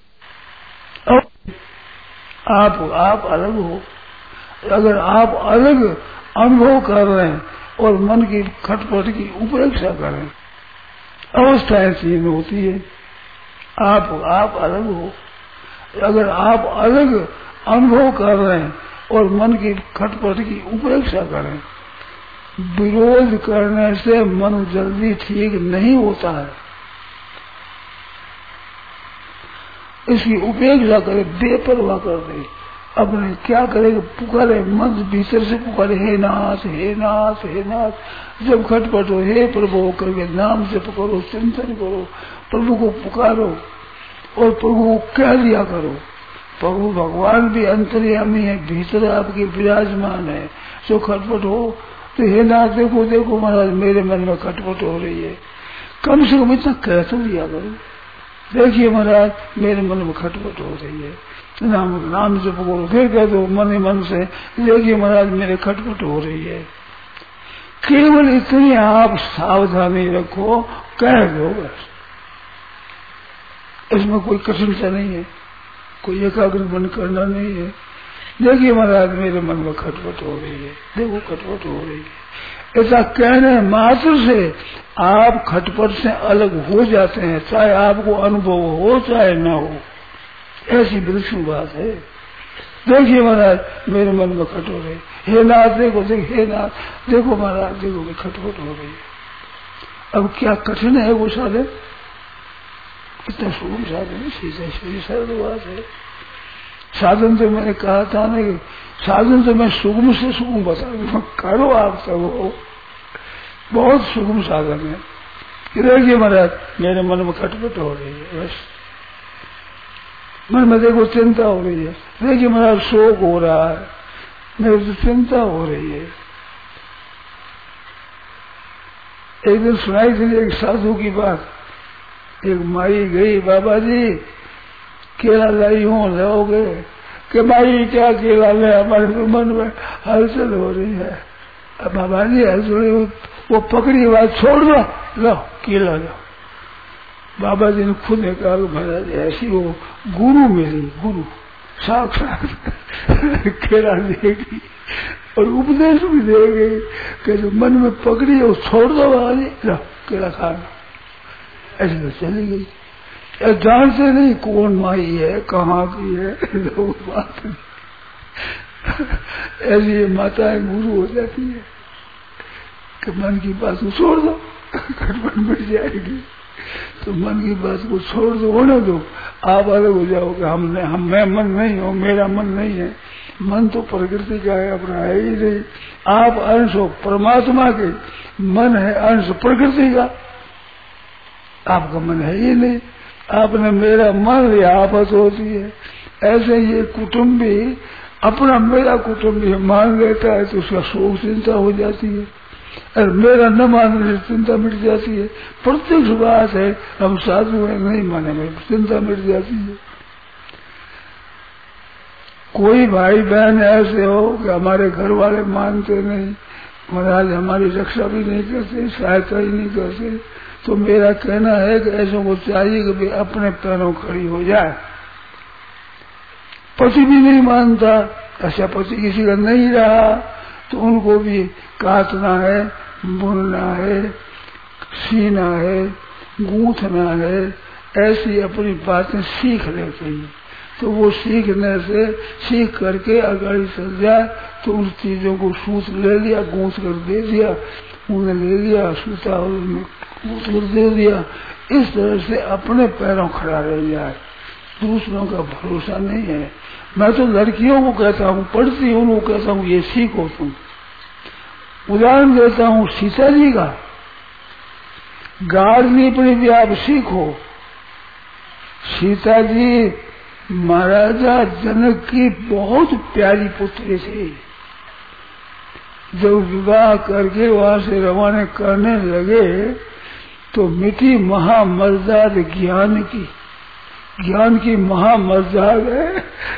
आप आप अलग हो। अगर आप अलग अनुभव कर रहे हैं और मन की खटपट की उपेक्षा करें, अवस्थाएं तीन होती है। आप आप अलग हो। अगर आप अलग अनुभव कर रहे हैं और मन की खटपट की उपेक्षा करें, विरोध करने से मन जल्दी ठीक नहीं होता है। इसकी उपेक्षा करे, बेपरवाह कर दे, अपने क्या करेगा, पुकारे, मन भीतर से पुकारे, हे नाथ हे नाथ हे नाथ। जब खटपट हो, हे प्रभु करके नाम से पुकारो, चिंतन करो, प्रभु को पुकारो और प्रभु को कह दिया करो। प्रभु भगवान भी अंतर्यामी है, भीतर आपके विराजमान है। जो खटपट हो तो हे नाथ देखो देखो महाराज मेरे मन में खटपट हो रही है, कम से कम इतना कह तो दिया करो, देखिए महाराज मेरे मन में खटपट हो रही है, नाम नाम से पकड़ो। फिर कह दो मन ही मन से, देखिए महाराज मेरे खटपट हो रही है। केवल इतनी आप सावधानी रखो, कह दो बस, इसमें कोई कठिनता नहीं है, कोई एकाग्र मन करना नहीं है। देखिए महाराज मेरे मन में खटपट हो रही है, देखो खटपट हो रही है। ऐसा कहने मात्र से आप खटपट से अलग हो जाते हैं, चाहे आपको अनुभव हो चाहे न हो। ऐसी विलक्षण बात है। देखिए महाराज मेरे मन में खट हो रही, हे नाथ देखो देखो, हे नाथ देखो महाराज देखो मैं खटपट हो रही है। अब क्या कठिन है वो साधन, कितना सुगम साधन है, सीधा सीधी सरल बात है। साधन तो मैंने कहा था ना, साधन तो मैं सुगम से सुगम बता दूंगा, करो आप सब हो, बहुत सुगम साधन है। देखिए महाराज मेरे मन में खटपट हो रही है, बस मन में देखो चिंता हो रही है, देखिए महाराज शोक हो रहा है, मेरे तो चिंता हो रही है। एक दिन सुनाई थी एक साधु की बात, एक माई गई, बाबा जी केला लाई हूँ लोगे कि माई क्या केला ले, हमारे तो मन में हलचल हो रही है। अब बाबा जी हलचल, वो पकड़ी बात छोड़ दो, लो केला लो। बाबा जी ने खुद ने कहा महाराज ऐसी वो गुरु मेरी गुरु साक्षात केला देगी और उपदेश भी देगी कि जो मन में पकड़ी है वो छोड़ दो, बाबा जी लो केला खाना। ऐसी तो चली गई, जानते नहीं कौन माई है, कहाँ की है, बात ऐसी माताएं गुरु हो जाती है कि मन की बात को छोड़ दो, खटपट मिट जाएगी। तो मन की बात को छोड़ दो, होने दो, आप अलग हो जाओगे। हमने हम मैं मन नहीं हूँ, मेरा मन नहीं है, मन तो प्रकृति का है, अपना है ही नहीं। आप अंश हो परमात्मा के, मन है अंश प्रकृति का, आपका मन है ही नहीं। आपने मेरा मन लिया, आपस होती है। ऐसे ये कुटुंबी अपना मेरा कुटुंबी मान लेता है तो उसका शोक चिंता हो जाती है, और मेरा न मानने से चिंता मिट जाती है। प्रत्यक्ष बात है, हम साधु है नहीं माने में चिंता मिट जाती है। कोई भाई बहन ऐसे हो कि हमारे घर वाले मानते नहीं, महाराज हमारी रक्षा भी नहीं करते, सहायता ही नहीं करते, तो मेरा कहना है कि ऐसों को चाहिए कि भाई अपने पैरों खड़ी हो जाए। पति भी नहीं मानता, ऐसा पति किसी का नहीं रहा तो उनको भी काटना है, बुनना है, सीना है, गूंथना है, ऐसी अपनी बातें सीख लेते हैं। तो वो सीखने से सीख करके अगर चल जाए तो उन चीजों को सूत ले लिया, गूंथ कर दे दिया, ऊन ले लिया, सूता गूंथ कर दे दिया। इस तरह से अपने पैरों खड़ा रह जाए, दूसरों का भरोसा नहीं है। मैं तो लड़कियों को कहता हूँ, पढ़ती हूँ, उनको कहता हूँ ये सीखो तुम। उदाहरण देता हूँ सीता जी का, गाढ़नी पर भी आप सीखो। सीता जी महाराजा जनक की बहुत प्यारी पुत्री थी। जब विवाह करके वहां से रवाना करने लगे तो मिट्टी महामर्याद ज्ञान की, ज्ञान की महामर्याद है।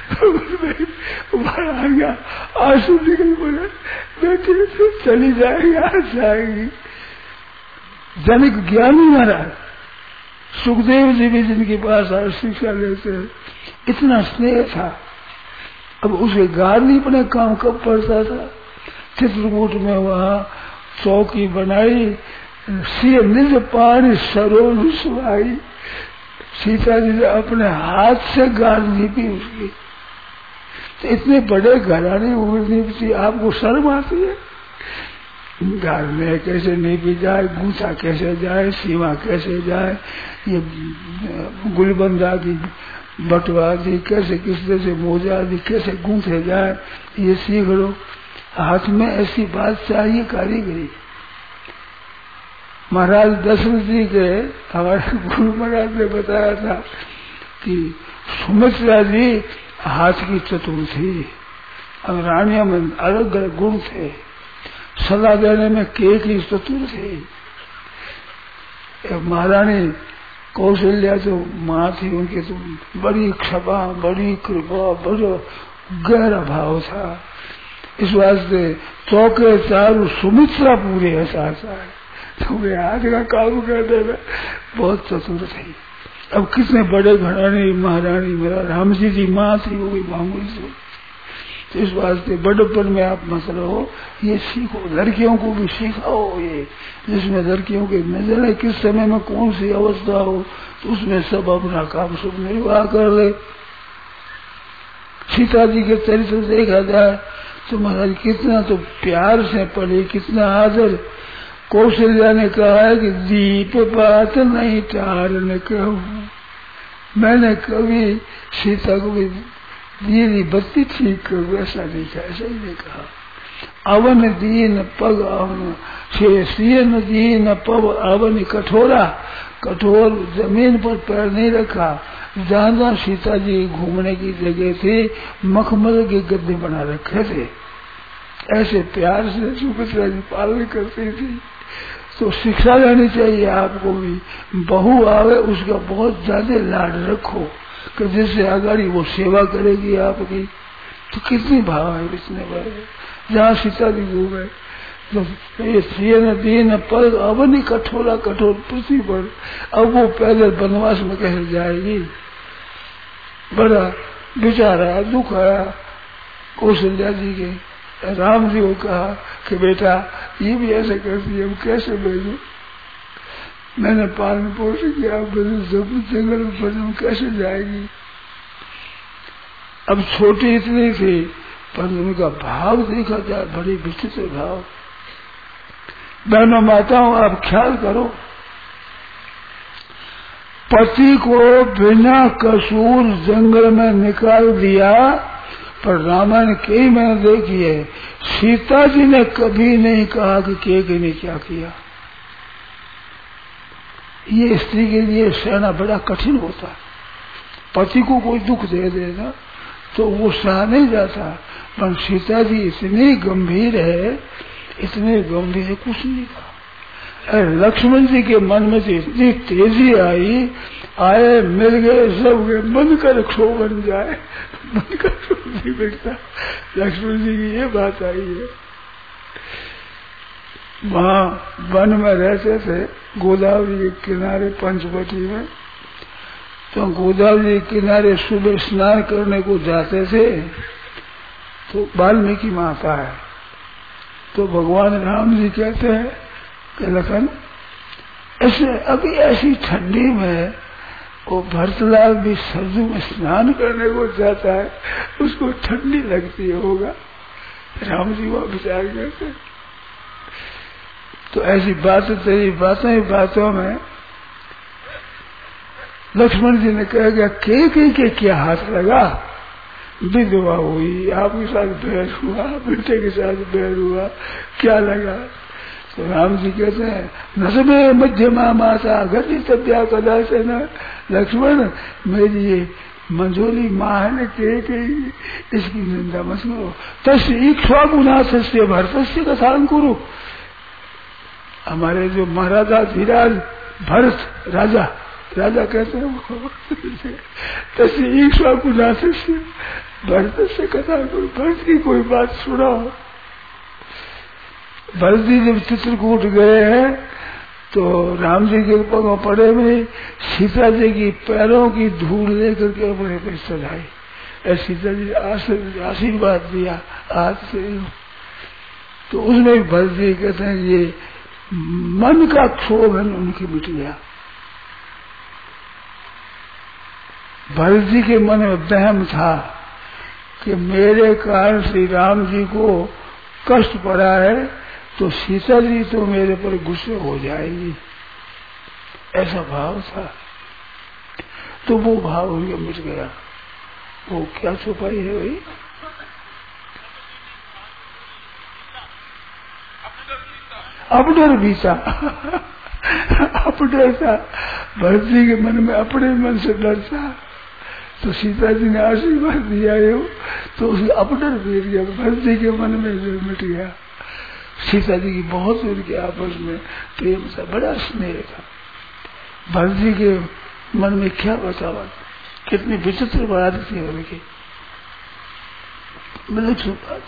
आ गया, आंसू निकल पड़े, बेटी तो चली जाएगी, आ जाएगी। जनक ज्ञानी महाराज, सुखदेव जी भी जिनके पास आज शिक्षा लेते हैं, इतना स्नेह था। अब उसे गार्नी अपने काम कब पड़ता था? चित्रकूट में वहाँ चौकी बनाई, सिय निज पानी सरोज सुहाई। सीता जी ने अपने हाथ से गार्नी पी उसकी। तो इतने बड़े घराने उड़नी थी, आपको शर्म आती है? गार्ने कैसे नहीं पी जाए, गूंथा कैसे जाए, सीमा कैसे जाए, ये गुलबंदा की बटवा दी कैसे, किस तरह से मोजा दी कैसे गूंथे जाए, ये सीख लो। हाथ में ऐसी बात चाहिए कारीगरी। महाराज दशरथ जी के हमारे गुरु महाराज ने बताया था कि सुमित्रा जी हाथ की चतुर थी, अब रानियों में अलग अलग गुण थे, सलाह देने में के की चतुर थी। महारानी कौशल्या जो माँ थी, उनके तो बड़ी क्षमा, बड़ी कृपा, बड़ा गहरा भाव था। इस वास्ते चौके चारू सुमित्रा पूरे एहसास आए, तो वे हाथ का काबू करने में बहुत चतुर थी। अब कितने बड़े घराने महारानी, मेरा राम जी की माँ थी, वो भी मामूली थी। तो इस वास्ते बड़प्पन में आप मत रहो, ये सीखो, लड़कियों को भी सिखाओ ये, जिसमें लड़कियों के न जाने किस समय में कौन सी अवस्था हो, तो उसमें सब अपना काम सब निर्वाह कर ले। सीता जी के चरित्र देखा जाए तो महाराज कितना तो प्यार से पढ़े, कितना आदर। कौशल्या ने कहा है कि दीप बात नहीं टारने कहूँ, मैंने कभी सीता को भी दीदी बत्ती ठीक करूँ ऐसा नहीं कहा, ऐसा ही नहीं कहा। अवन दीन पग अवन शेन दीन पग अवन कठोरा, कठोर जमीन पर पैर नहीं रखा। जहाँ जहाँ सीता जी घूमने की जगह थी, मखमल के गद्दे बना रखे थे, ऐसे प्यार से सुमित्रा जी पालन करती थी। तो शिक्षा लेनी चाहिए आपको भी। बहू आवे उसका बहुत ज्यादा लाड रखो कि जिससे आगाड़ी वो सेवा करेगी आपकी। तो कितनी भाव है इसने भाई। जहाँ सीता जी घूमे तो ये दीन पर अब नहीं कठोरा कठोर पृथ्वी पर, अब वो पहले वनवास में कैसे जाएगी। बड़ा बेचारा दुख आया कौशल्या जी के। राम जी को कहा कि बेटा ये भी ऐसे करती है, कैसे भेजू, मैंने पालन पोषण किया, जंगल में कैसे जाएगी। अब छोटी इतनी थी पर उनका भाव देखा जाए, बड़ी विचित्र भाव। बहनों माताओं आप ख्याल करो, पति को बिना कसूर जंगल में निकाल दिया, पर रामायण कई मैंने देखी है, सीता जी ने कभी नहीं कहा कि के ने क्या किया। ये स्त्री के लिए सहना बड़ा कठिन होता है। पति को कोई दुख दे देना तो वो सहा नहीं जाता, पर सीता जी इतनी गंभीर है, इतने गंभीर कुछ नहीं कहा। लक्ष्मण जी के मन में से इतनी तेजी आई, आए मिल गए सब गए, मन कर खो बन जाए, मन कर खो नहीं बिकता। लक्ष्मण जी की ये बात आई है। वहाँ वन में रहते थे गोदावरी के किनारे पंचवटी में, तो गोदावरी के किनारे सुबह स्नान करने को जाते थे। तो वाल्मीकि माता है, तो भगवान राम जी कहते हैं कि लखन ऐसे अभी ऐसी ठंडी में वो भरतलाल भी सरजू में स्नान करने को जाता है, उसको ठंडी लगती होगा। राम जी वहां विचार करते। तो ऐसी बात तेरी बातों ही बातों में लक्ष्मण जी ने कहा गया के के के क्या हाथ लगा, विधवा हुई, आपके साथ बैर हुआ, बेटे के साथ बैर हुआ, क्या लगा। तो राम जी कहते हैं नसबे मध्यमा माता गति तब्या कदा से न लक्ष्मण, मेरी ये मंजोली माँ है न के के इसकी निंदा मत करो। तस् इक्ष्वाकुनाथ से भरत से कथान करो। हमारे जो महाराजा धीराज भरत राजा राजा कहते हैं तस् इक्ष्वाकुनाथ से भरत से कथा करो, भरत की कोई बात सुनाओ। भरत जी जब चित्रकूट गए हैं तो राम जी के पगों पड़े में सीता जी की पैरों की धूल लेकर के अपने पे चढ़ाई। सीता जी आशीर्वाद दिया हाथ से। तो उसमें भरत जी कहते हैं ये मन का क्षोभन उनकी मिट गया। भरत जी के मन में वहम था कि मेरे कारण श्री राम जी को कष्ट पड़ा है तो सीता जी तो मेरे पर गुस्से हो जाएगी, ऐसा भाव था। तो वो भाव उनके मिट गया। वो क्या छुपाई है भाई, अपडर बीता अपडर था। भरत जी के मन में अपने मन से डर था, तो सीता जी ने आशीर्वाद दिया है तो उसे अपडर बीत गया। भरत जी के मन में जो मिट गया। सीता जी की बहुत उनके आपस में प्रेम था, बड़ा स्नेह था। भरत जी के मन में क्या बतावा, कितनी विचित्र बात थी उनकी, विलक्षण बात।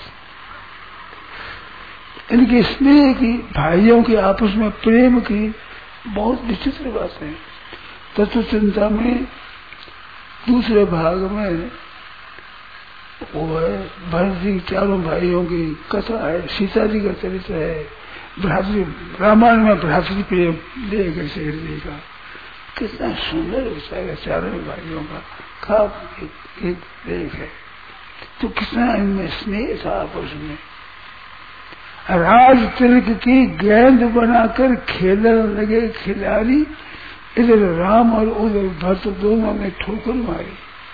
इनके स्नेह की, भाइयों के आपस में प्रेम की बहुत विचित्र बात है। तत्व चिंता में दूसरे भाग में वो है भरत जी चारों भाइयों की कथा है, सीता जी का चरित्र है, भ्रातृ रामायण में भ्रातृ प्रेम देगा शेर जी का, कितना सुंदर विचार है चारों भाइयों का, खाप एक, एक देख है। तो कितना इनमें स्नेह था आपस में। राज तिलक की गेंद बनाकर खेलने लगे खिलाड़ी, इधर राम और उधर भरत दोनों ने ठोकर मारी।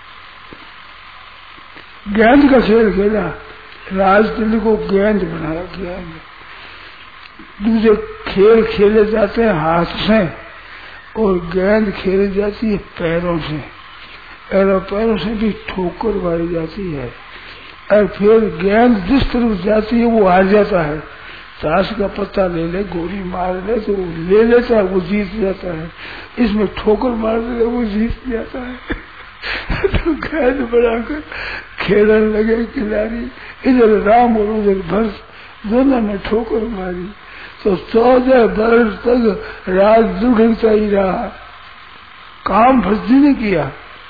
गेंद का खेल खेला, राज तिलक को गेंद बनाया। गेंद दूसरे खेल खेले जाते हैं हाथ से और गेंद खेली जाती है पैरों से, और पैरों से भी ठोकर मारी जाती है। और फिर गेंद जिस तरफ जाती है वो हार जाता है। ताश का पत्ता ले ले, गोली मार ले तो ले लेता है, वो जीत जाता है। इसमें ठोकर मार दे वो जीत जाता है। तो गेंद बनाकर खेलने लगे खिलाड़ी, इधर राम और उधर भरत दोनों ने ठोकर मारी। तो चौदह वर्ष तक राज दुर्घटता ही रहा, काम भरत जी ने किया।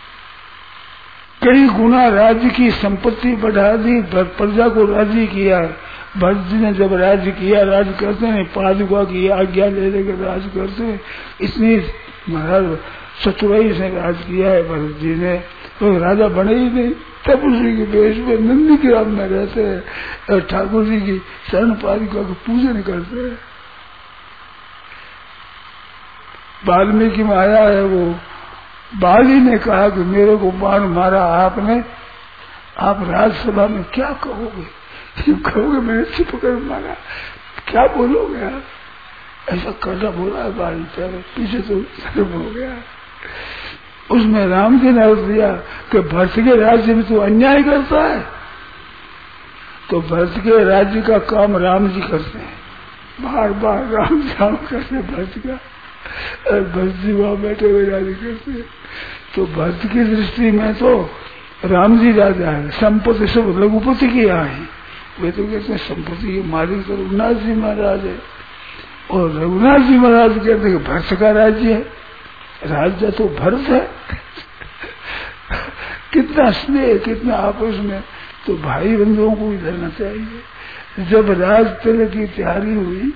कई गुना राज्य की संपत्ति बढ़ा दी, प्रजा को राजी किया। भरत जी ने जब राज्य किया, राज करते हैं पादुका की आज्ञा ले लेकर राज करते हैं। इतनी महाराज चतुराई से राज किया है भरत जी ने, तो राजा बने ही नहीं। तब उसी के वेश में नंदी ग्राम में रहते हैं और ठाकुर जी की शरण पादुका का पूजन करते हैं। वाल्मीकि में आया है वो, बाली ने कहा कि मेरे को बाण मारा आपने, आप राज्यसभा में क्या कहोगे? कहोगे मैंने छिप कर मारा, क्या बोलोगे आप? ऐसा करना बोला है बाली, पहले पीछे तो शर्म हो गया। उसमें राम जी ने अर्थ दिया कि भरत के राज्य में तो अन्याय करता है, तो भरत के राज्य का काम राम जी करते हैं, बार बार राम राम करते भरत का, और भरत जी वहां बैठे हुए राज्य करते हैं। तो भरत की दृष्टि में तो राम जी राजा है, संपत्ति सब रघुपति की यहाँ है। वे तो कहते हैं संपत्ति के मालिक तो रघुनाथ जी महाराज है, और रघुनाथ जी महाराज कहते हैं भरत का राज्य है, राज्य तो भरत है। कितना स्नेह, कितना आपस में। तो भाई बंधुओं को भी रहना चाहिए। जब राज तिलक की तैयारी हुई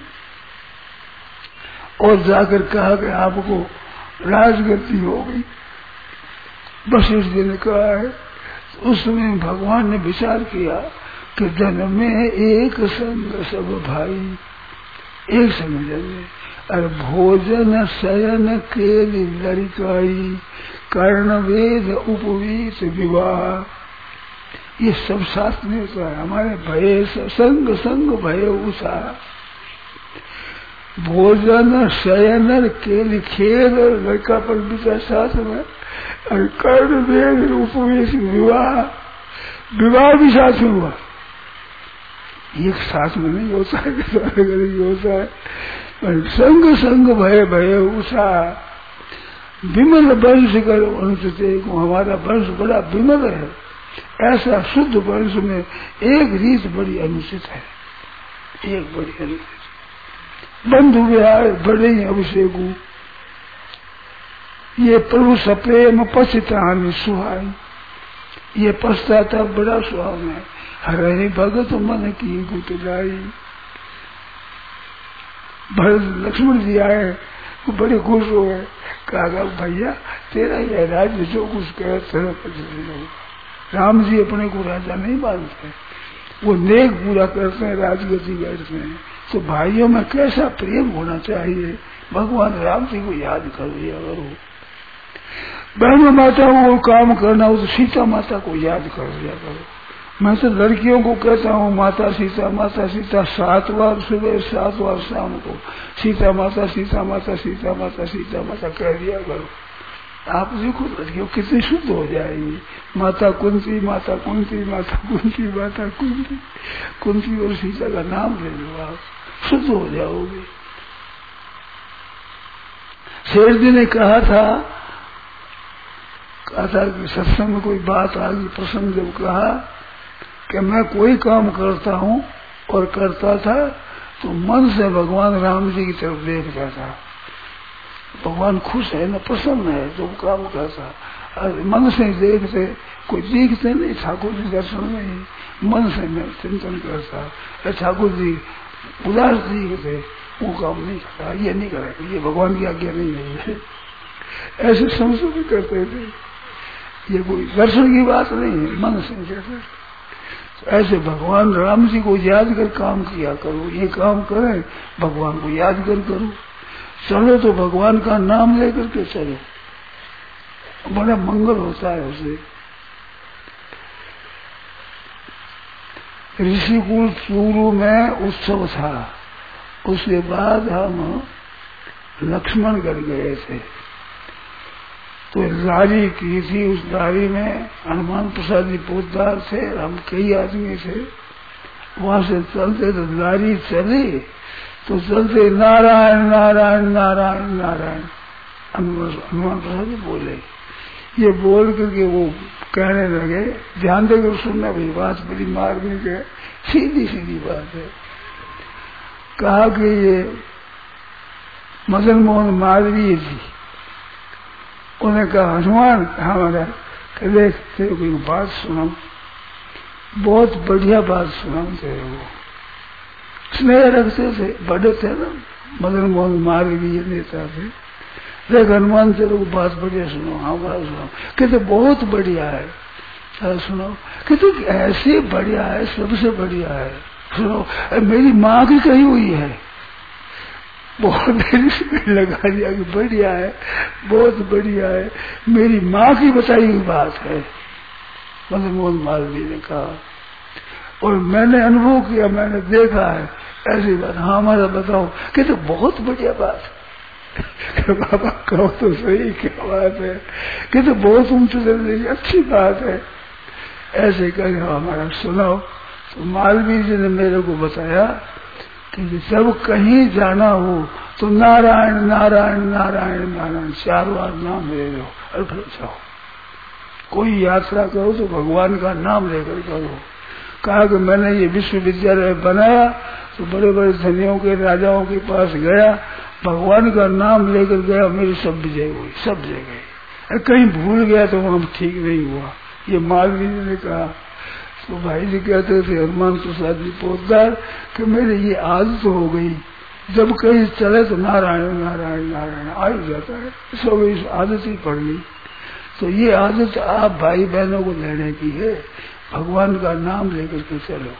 और जाकर कहा कि आपको राजगति हो गई, वशिष्ठ जी ने कहा है, उस समय भगवान ने विचार किया कि जन्म में एक संग सब भाई, एक संग जन्मे, और भोजन शयन केल लड़काई, कर्ण वेद उपवीत विवाह, ये सब साथ में होता है। हमारे भय संग संग भय उषा, भोजन शयन केल खेल लड़का पर बीता साथ में, और कर्ण वेद उपवीत विवाह, विवाह भी साथ में हुआ। एक साथ में नहीं होता है, नहीं होता है। संग संग भय भय उषा, विमल वंश कर अनुचित, हमारा वंश बड़ा विमल है, ऐसा शुद्ध वंश में एक रीत बड़ी अनुचित है, एक बड़ी अनुचित। बंधु विहार बड़े ही अभिषेकु, ये प्रभु सप्रेम पछतानी सुहाई, ये पश्चाताप बड़ा सुहावना है। हरे भगत मन की गुटलाई, भरत लक्ष्मण जी आए वो बड़े खुश हो गए, कहा भैया तेरा यह राज्य जो कुछ कहे तेरा कुछ। राम जी अपने को राजा नहीं मानते, वो नेक पूरा करते हैं, राजगति करते हैं। तो भाइयों में कैसा प्रेम होना चाहिए, भगवान राम जी को याद कर लिया करो। बहन माता को काम करना हो तो सीता माता को याद कर लिया करो। मैं तो लड़कियों को कहता हूँ माता सीता माता सीता, सात बार सुबह सात बार शाम को सीता माता सीता माता सीता माता सीता माता कह दिया करो। आप देखो लड़कियों कितनी शुद्ध हो जाएंगी। माता कुंती माता कुंती माता कुंती माता कुंती, कुंती और सीता का नाम ले लो, आप शुद्ध हो जाओगे। शेर जी ने कहा था कहा था कि सत्संग में कोई बात आ गई, प्रसंग जब कहा कि मैं कोई काम करता हूँ और करता था तो मन से भगवान राम जी की तरफ देखता था। भगवान खुश है ना, प्रसन्न है जो काम करता, और मन से देखते, कोई देखते नहीं ठाकुर जी दर्शन में ही मन से मैं चिंतन करता। ठाकुर जी उदास दिखते, वो काम नहीं करता, ये नहीं करेगा, ये भगवान की आज्ञा नहीं है, ऐसे संशोधन करते थे। ये कोई दर्शन की बात नहीं है, मन से कहते। ऐसे भगवान राम जी को याद कर काम किया करो, ये काम करें भगवान को याद कर करो। चलो तो भगवान का नाम लेकर के चलो, बड़ा मंगल होता है उसे। ऋषिकुल चूरू में उत्सव था, उसके बाद हम लक्ष्मणगढ़ गए थे, तो लारी की थी। उस लारी में हनुमान प्रसाद जी पोतदार थे, हम कई आदमी थे। वहां से चलते तो लारी चले तो चलते नारायण नारायण नारायण नारायण हनुमान प्रसाद जी बोले। ये बोल करके वो कहने लगे, ध्यान देकर सुनना भाई, बात बड़ी मार्मिक है, सीधी सीधी बात है। कहा कि ये मदन मोहन मालवीय जी, उन्हें कहा हनुमान हमारा देख तेरे को एक बात सुनाऊं, बहुत बढ़िया बात सुनाऊं तेरे को। स्नेह रखते थे, बड़े थे ना, मदन मोहन मालवीय नेता थे। देख हनुमान तेरे को बात बढ़िया सुनो, हमारा सुनाओ। कहते बहुत बढ़िया है, अरे सुनो। कहते ऐसे बढ़िया है, सबसे बढ़िया है, सुनो। मेरी माँ की कही हुई है, बहुत देरी से लगा दिया कि बढ़िया है, बहुत बढ़िया है, मेरी माँ की बताई हुई बात है, मदन मोहन मालवीय ने कहा। और मैंने अनुभव किया, मैंने देखा है ऐसी बात। हाँ हमारा बताओ। कहते बहुत बढ़िया बात। बाबा कहो तो सही, क्या बात है? कहते बहुत ऊंचे दर्जे की अच्छी बात है। ऐसे कहे हमारा सुनाओ। तो मालवीय जी ने मेरे को बताया कि जब कहीं जाना हो तो नारायण नारायण नारायण नारायण चार बार नाम ले लो और फिर जाओ। कोई यात्रा करो तो भगवान का नाम लेकर करो। कहा कि मैंने ये विश्वविद्यालय बनाया तो बड़े बड़े धनियों के राजाओं के पास गया, भगवान का नाम लेकर गया, मेरी सब विजय हुई, सब जगह। कहीं भूल गया तो वहां ठीक नहीं हुआ। ये मालवीय ने कहा तो भाई जी कहते थे हनुमान प्रसाद जी पोतदार कि मेरी ये आदत हो गई, जब कहीं चले तो नारायण नारायण नारायण आ ही जाता है, सब इस आदत ही पड़ गई। तो ये आदत आप भाई बहनों को लेने की है, भगवान का नाम लेकर के चलो।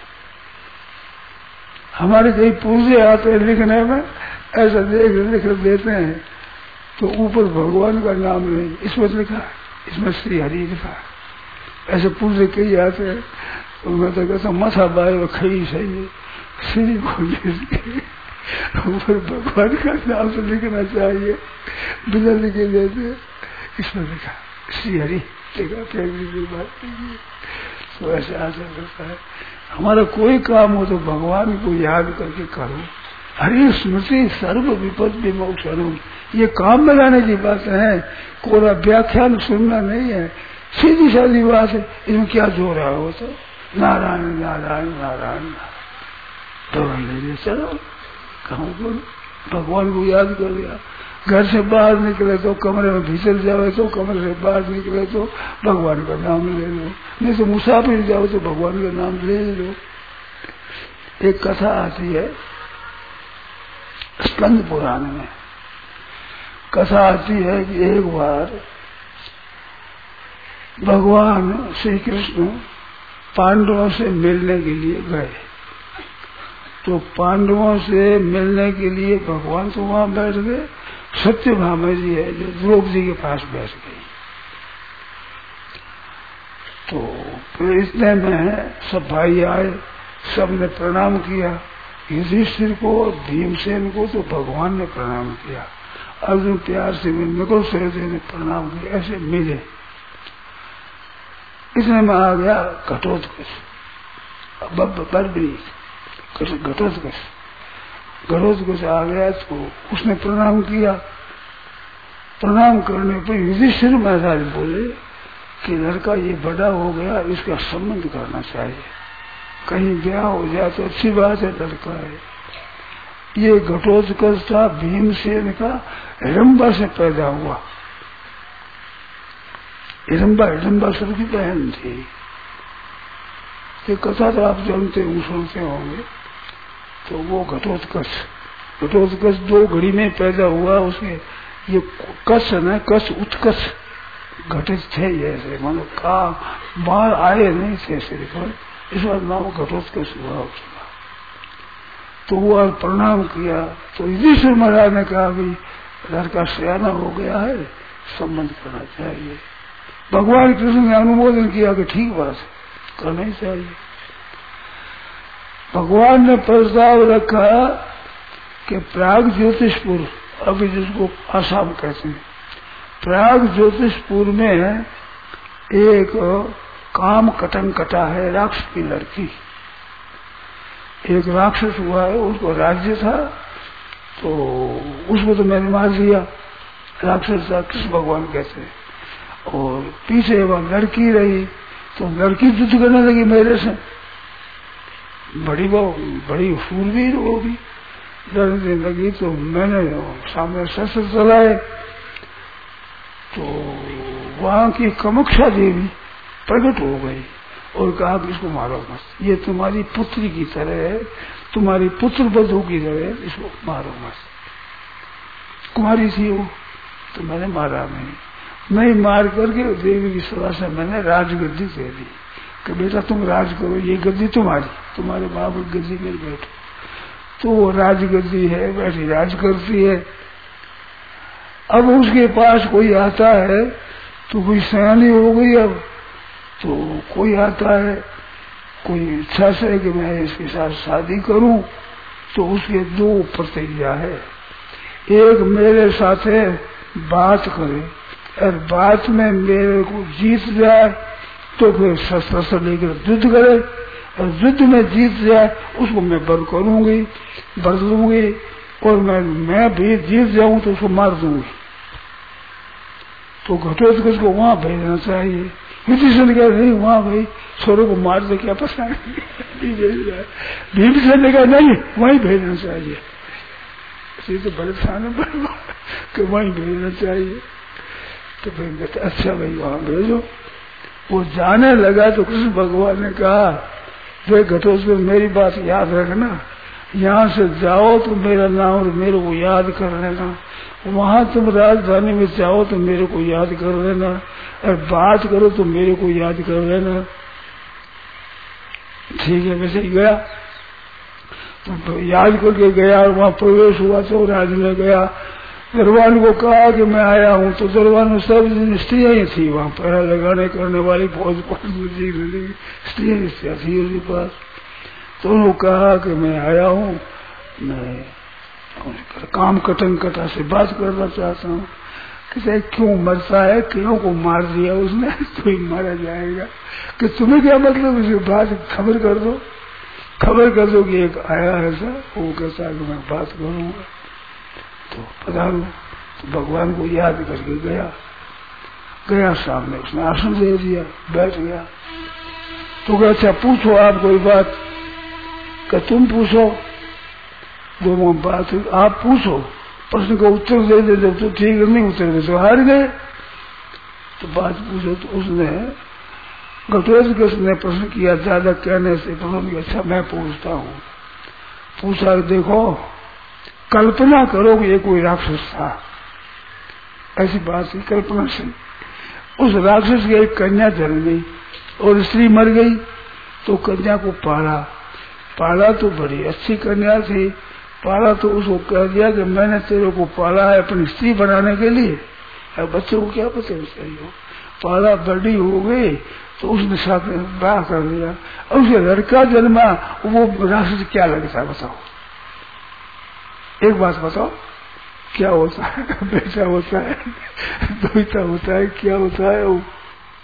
हमारे कई पूर्जे आते हैं लिखने में, ऐसा देख लिख देते हैं तो ऊपर भगवान का नाम नहीं, इसमें लिखा है, इसमें श्री हरि लिखा है। ऐसे पूर्जे कई आते हैं तो मैं तो कहता मथा बाय खई सही श्री को ऊपर भगवान का नाम तो लिखना चाहिए, बिना लिखे देते इसमें लिखा श्री हरि लिखा, फिर बात नहीं। तो ऐसे आशा करता है हमारा कोई काम हो तो भगवान को याद करके करो। हरि स्मृति सर्व विपद विमोचनम, ये काम में लाने की बात है, कोरा व्याख्यान सुनना नहीं है, सीधी सादी बात है। इसमें क्या जोर रहा हो तो नारायण नारायण नारायण नारायण ले लिया, चलो कहाँ को भगवान को याद कर लिया। घर से बाहर निकले तो कमरे में भीतर जाओ तो कमरे से बाहर निकले तो भगवान का नाम ले लो, नहीं तो मुसाफिर जाओ तो भगवान का नाम ले लो। एक कथा आती है स्कंद पुराण में, कथा आती है कि एक बार भगवान श्री कृष्ण पांडवों से मिलने के लिए गए, तो पांडवों से मिलने के लिए भगवान तो वहां बैठ गए, सत्यभामा जी है जो द्रौपदी के पास बैठ गई। तो फिर इतने में सब भाई आए, सबने प्रणाम किया, युधिष्ठिर को भीमसेन को तो भगवान ने प्रणाम किया, अर्जुन प्यार से मिलने को सहदेव ने प्रणाम किया, ऐसे मिले। इतने में आ गया घटोत्कच, बर्बरी घटोत्कच घटोत्कच आ गया तो उसने प्रणाम किया। प्रणाम करने पर युधिष्ठिर महाराज बोले कि लड़का ये बड़ा हो गया, इसका संबंध करना चाहिए, कहीं ब्याह हो जाए तो अच्छी बात है, लड़का है। ये घटोत्कच था भीमसेन का हिडम्बा से पैदा हुआ, हिडम्बा हिडम्बा सबकी बहन थी। ये कथा तो आप जानते हो, सुनते होंगे। तो वो घटोत्कच घटोत्कच दो घड़ी में पैदा हुआ, उसके ये कस है ना, कस उत्कच घटित थे, ऐसे मानो का बाहर आए नहीं थे सिर पर, इस बार नाम घटोत्कच हुआ उसका। तो वो प्रणाम किया तो युधिष्ठिर महाराज ने कहा भी लड़का सयाना हो गया है, संबंध करना चाहिए। भगवान कृष्ण ने अनुमोदन किया कि ठीक बात है, करना ही चाहिए। भगवान ने प्रस्ताव रखा कि प्राग ज्योतिषपुर, अभी जिसको आसाम कहते हैं, प्राग ज्योतिषपुर में एक काम कटन कटा है, राक्षस की लड़की, एक राक्षस हुआ है, उसको राज्य था तो उसको तो मैंने मार दिया, राक्षस था, कृष्ण भगवान कहते हैं। और पीछे वह लड़की रही तो लड़की युद्ध करने लगी मेरे से, बड़ी वो बड़ी शूरवीर होगी, लड़ने लगी तो मैंने सामने शस्त्र चलाए तो वहां की कामाक्षा देवी प्रकट हो गई और कहा कि इसको मारो मत, ये तुम्हारी पुत्री की तरह है, तुम्हारी पुत्र बधू की तरह, इसको मारो मत। कुमारी थी वो, तो मैंने मारा नहीं, नहीं मार करके देवी की सलाह से मैंने राजगद्दी दे दी कि बेटा तुम राज करो, ये गद्दी तुम्हारी, तुम्हारे बाप की गद्दी में बैठो। तो वो राजगद्दी है, बैठी राज करती है। अब उसके पास कोई आता है तो कोई सयानी हो गई, अब तो कोई आता है कोई इच्छा से कि मैं इसके साथ शादी करूं, तो उसके दो प्रतिज्ञा है, एक मेरे साथ है बात करे और बात में मेरे को जीत जाए तो फिर शस्त्र से लेकर युद्ध करे, और युद्ध में जीत जाए उसको मैं बर करूंगी, बर दूंगी, और मैं मैं भी जीत जाऊं तो उसको मार दूंगी। तो घटोत्कच को वहां भेजना चाहिए। युधिष्ठिर ने कहा नहीं, वहां भाई छोरों को मार दे, क्या पता नहीं भेज रहा है। भीमसेन ने कहा नहीं, वहीं भेजना चाहिए, इसी तो बड़े थाने पर कि वहीं भेजना चाहिए। तो फिर कहते अच्छा भाई वहां भेजो। वो जाने लगा तो कृष्ण भगवान ने कहा, वे घटोत्कच मेरी बात याद रखना, यहाँ से जाओ तो मेरा नाम और मेरे को याद कर लेना, वहां तुम राजधानी में जाओ तो मेरे को याद कर लेना, और बात करो तो मेरे को याद कर लेना। ठीक है, वैसे ही गया तो याद करके गया, और वहां प्रवेश हुआ तो राज में गया। दरबान को कहा कि मैं आया हूँ, तो दरबान में सब स्त्रियां ही थी, वहां पहरा लगाने करने वाली फौज पर स्त्रियां थी उसके पास। तो उन्होंने कहा कि मैं आया हूँ, मैं काम कटन कटा से बात करना चाहता हूँ। कि क्यों मरता है, क्यों को मार दिया उसने, तो ही मारा जाएगा, कि तुम्हें क्या मतलब, उसे बात खबर कर दो, खबर कर दो कि एक आया है ऐसा, वो कहता है कि मैं बात करूंगा, तो पता लो। तो भगवान को याद करके गया गया सामने, उसने आसन दे दिया, बैठ गया। तो क्या अच्छा पूछो आप कोई बात, क्या तुम पूछो, दोनों बात आप पूछो, प्रश्न का उत्तर दे दे, जब तो ठीक नहीं उत्तर दे तो हार गए। तो बात पूछो, तो उसने घटोत्कच ने प्रश्न किया, ज्यादा कहने से प्रश्न, अच्छा मैं पूछता हूँ। पूछा, देखो कल्पना करो कि ये कोई राक्षस था, ऐसी बात है, कल्पना से उस राक्षस की एक कन्या जन्म गई और स्त्री मर गई, तो कन्या को पाला, पाला तो बड़ी अच्छी कन्या थी, पाला तो उसको कह दिया कि मैंने तेरे को पाला है अपनी स्त्री बनाने के लिए, और बच्चों को क्या पता है, पाला बड़ी हो गई तो उसने साथ में ब्याह कर दिया, और उसे लड़का जन्मा, वो राक्षस क्या लगता है बताओ, एक बात बताओ, क्या होता है, बेटा होता है, दोहिता होता है, क्या होता है वो,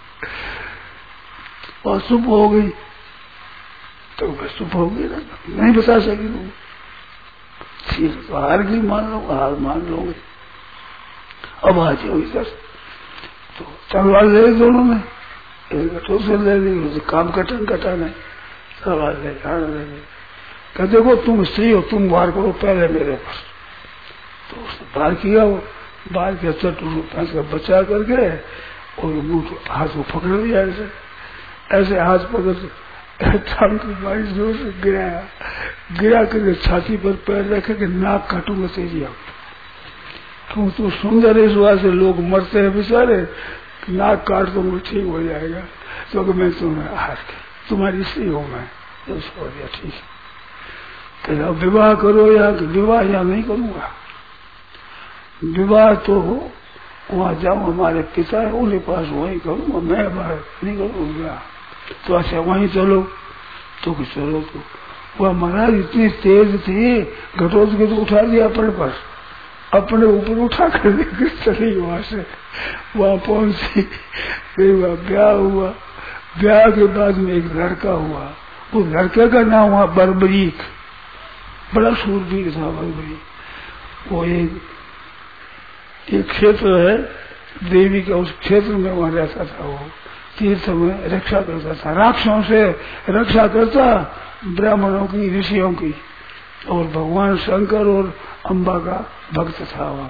और शुभ हो गई तो शुभ हो गई ना, नहीं बता सकी वो, ठीक तो हार गई, मान लो, हार मान लोगे। अब आ जाओ इधर, तो तलवार ले ली दोनों में, एक गठों से ले ली, काम कटन कटाने, तलवार ले ले कहते देखो तुम स्त्री हो, तुम वार करो पहले मेरे पर। तो उसने वार किया, वो वार के चट फंस कर बचा करके, और मुंह हाथ को पकड़ दिया, ऐसे ऐसे हाथ पकड़ टांग की बारी जोर से गिराया, गिरा करके छाती पर पैर रखे कि नाक काटूंगा तेरी अब, तुम तो सुंदर इस बात से लोग मरते हैं बेचारे, नाक काट दूंगा ठीक हो जाएगा, तो मैं तुम्हें हार गई, तुम्हारी स्त्री हूं मैं, तो छोड़ दिया, ठीक है तो विवाह करो, या विवाह या नहीं करूंगा, विवाह तो वहां जाऊं हमारे पिता है उनके पास, वही करूंगा, मैं बाहर नहीं करूंगा। तो अच्छा वहीं चलो, तो चलो, तो वह महाराज इतनी तेज थी, घटोत्कच को उठा दिया अपने पर, अपने ऊपर उठा कर लेकर चली वहां से, वहां पहुंची, फिर वह ब्याह हुआ, ब्याह के बाद में एक लड़का हुआ, उस लड़के का नाम हुआ बर्बरीक, बड़ा शूरवीर था बर्बरीक। वो एक एक क्षेत्र है देवी का, उस क्षेत्र में वहां रहता था, वो तीर्थ में रक्षा करता था, राक्षसों से रक्षा करता, ब्राह्मणों की, ऋषियों की, और भगवान शंकर और अम्बा का भक्त था वहां,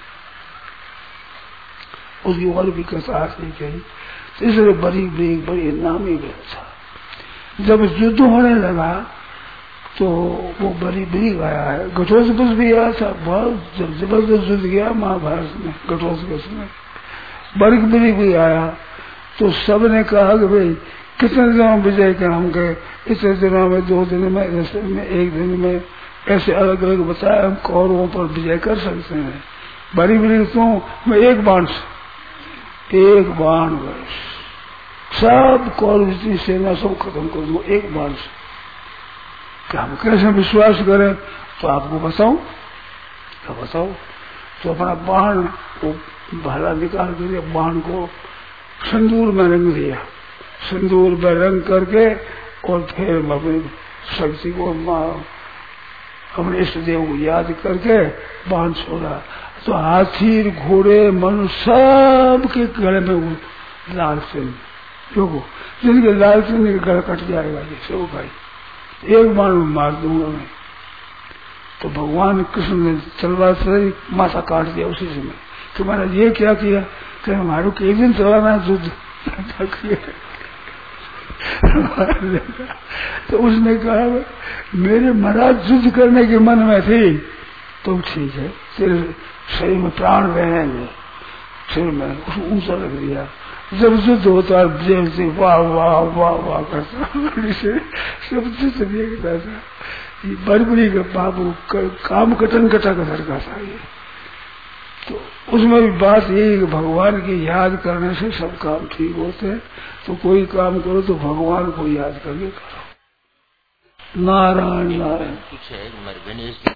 उसकी और भी कथा नहीं कही, तो इसलिए बड़ी बड़ी बड़ी नामी ग्रह था। जब युद्ध होने लगा तो वो बड़ी बड़ी आया है, घटोत्कच भी आया था, बहुत जबरदस्त युद्ध गया महाभारत में, घटोत्कच में बर्ग बड़ी भी आया, तो सब ने कहा कि भाई कितने दिनों विजय कर हम गए, इतने दिनों में, दो दिन में, ऐसे में, एक दिन में, ऐसे अलग अलग बताया हम कौरवों पर विजय कर सकते हैं। बड़ी बड़ी तो मैं एक बाण से, एक बाण बस सब कौरव की सेना सब खत्म कर दूं एक बाण से, कि हम कैसे विश्वास करें, तो आपको बताऊं, क्या बताओ, तो अपना बाण को भाला निकाल कर बाण को सिंदूर में रंग दिया, सिंदूर में रंग करके, और फिर अपनी शक्ति को अपने इष्ट देव को याद करके बाण छोड़ा, तो हाथी घोड़े मनुष्य सब के गले में लाल सिंह, देखो जिनके लाल सिंह के गला कट जाएगा ये सब भाई, एक बाण में मार दूंगा मैं। तो भगवान कृष्ण ने तलवार से माथा काट दिया उसी समय। तो महाराज ये क्या किया कि हमारे को एक दिन चलाना है युद्ध, तो उसने कहा मेरे महाराज युद्ध करने के मन में थी, तो ठीक है, तेरे शरीर में प्राण बहेंगे, सिर में उसको ऊंचा रख दिया। जब युद्ध होता जेल से वाह वाह वाह वाह करता, सब युद्ध देखता था। बरबरी का बाबू काम कटन कटा कर का था ये। तो उसमें भी बात यही कि भगवान की याद करने से सब काम ठीक होते हैं। तो कोई काम करो तो भगवान को याद करके करो। नारायण नारायण।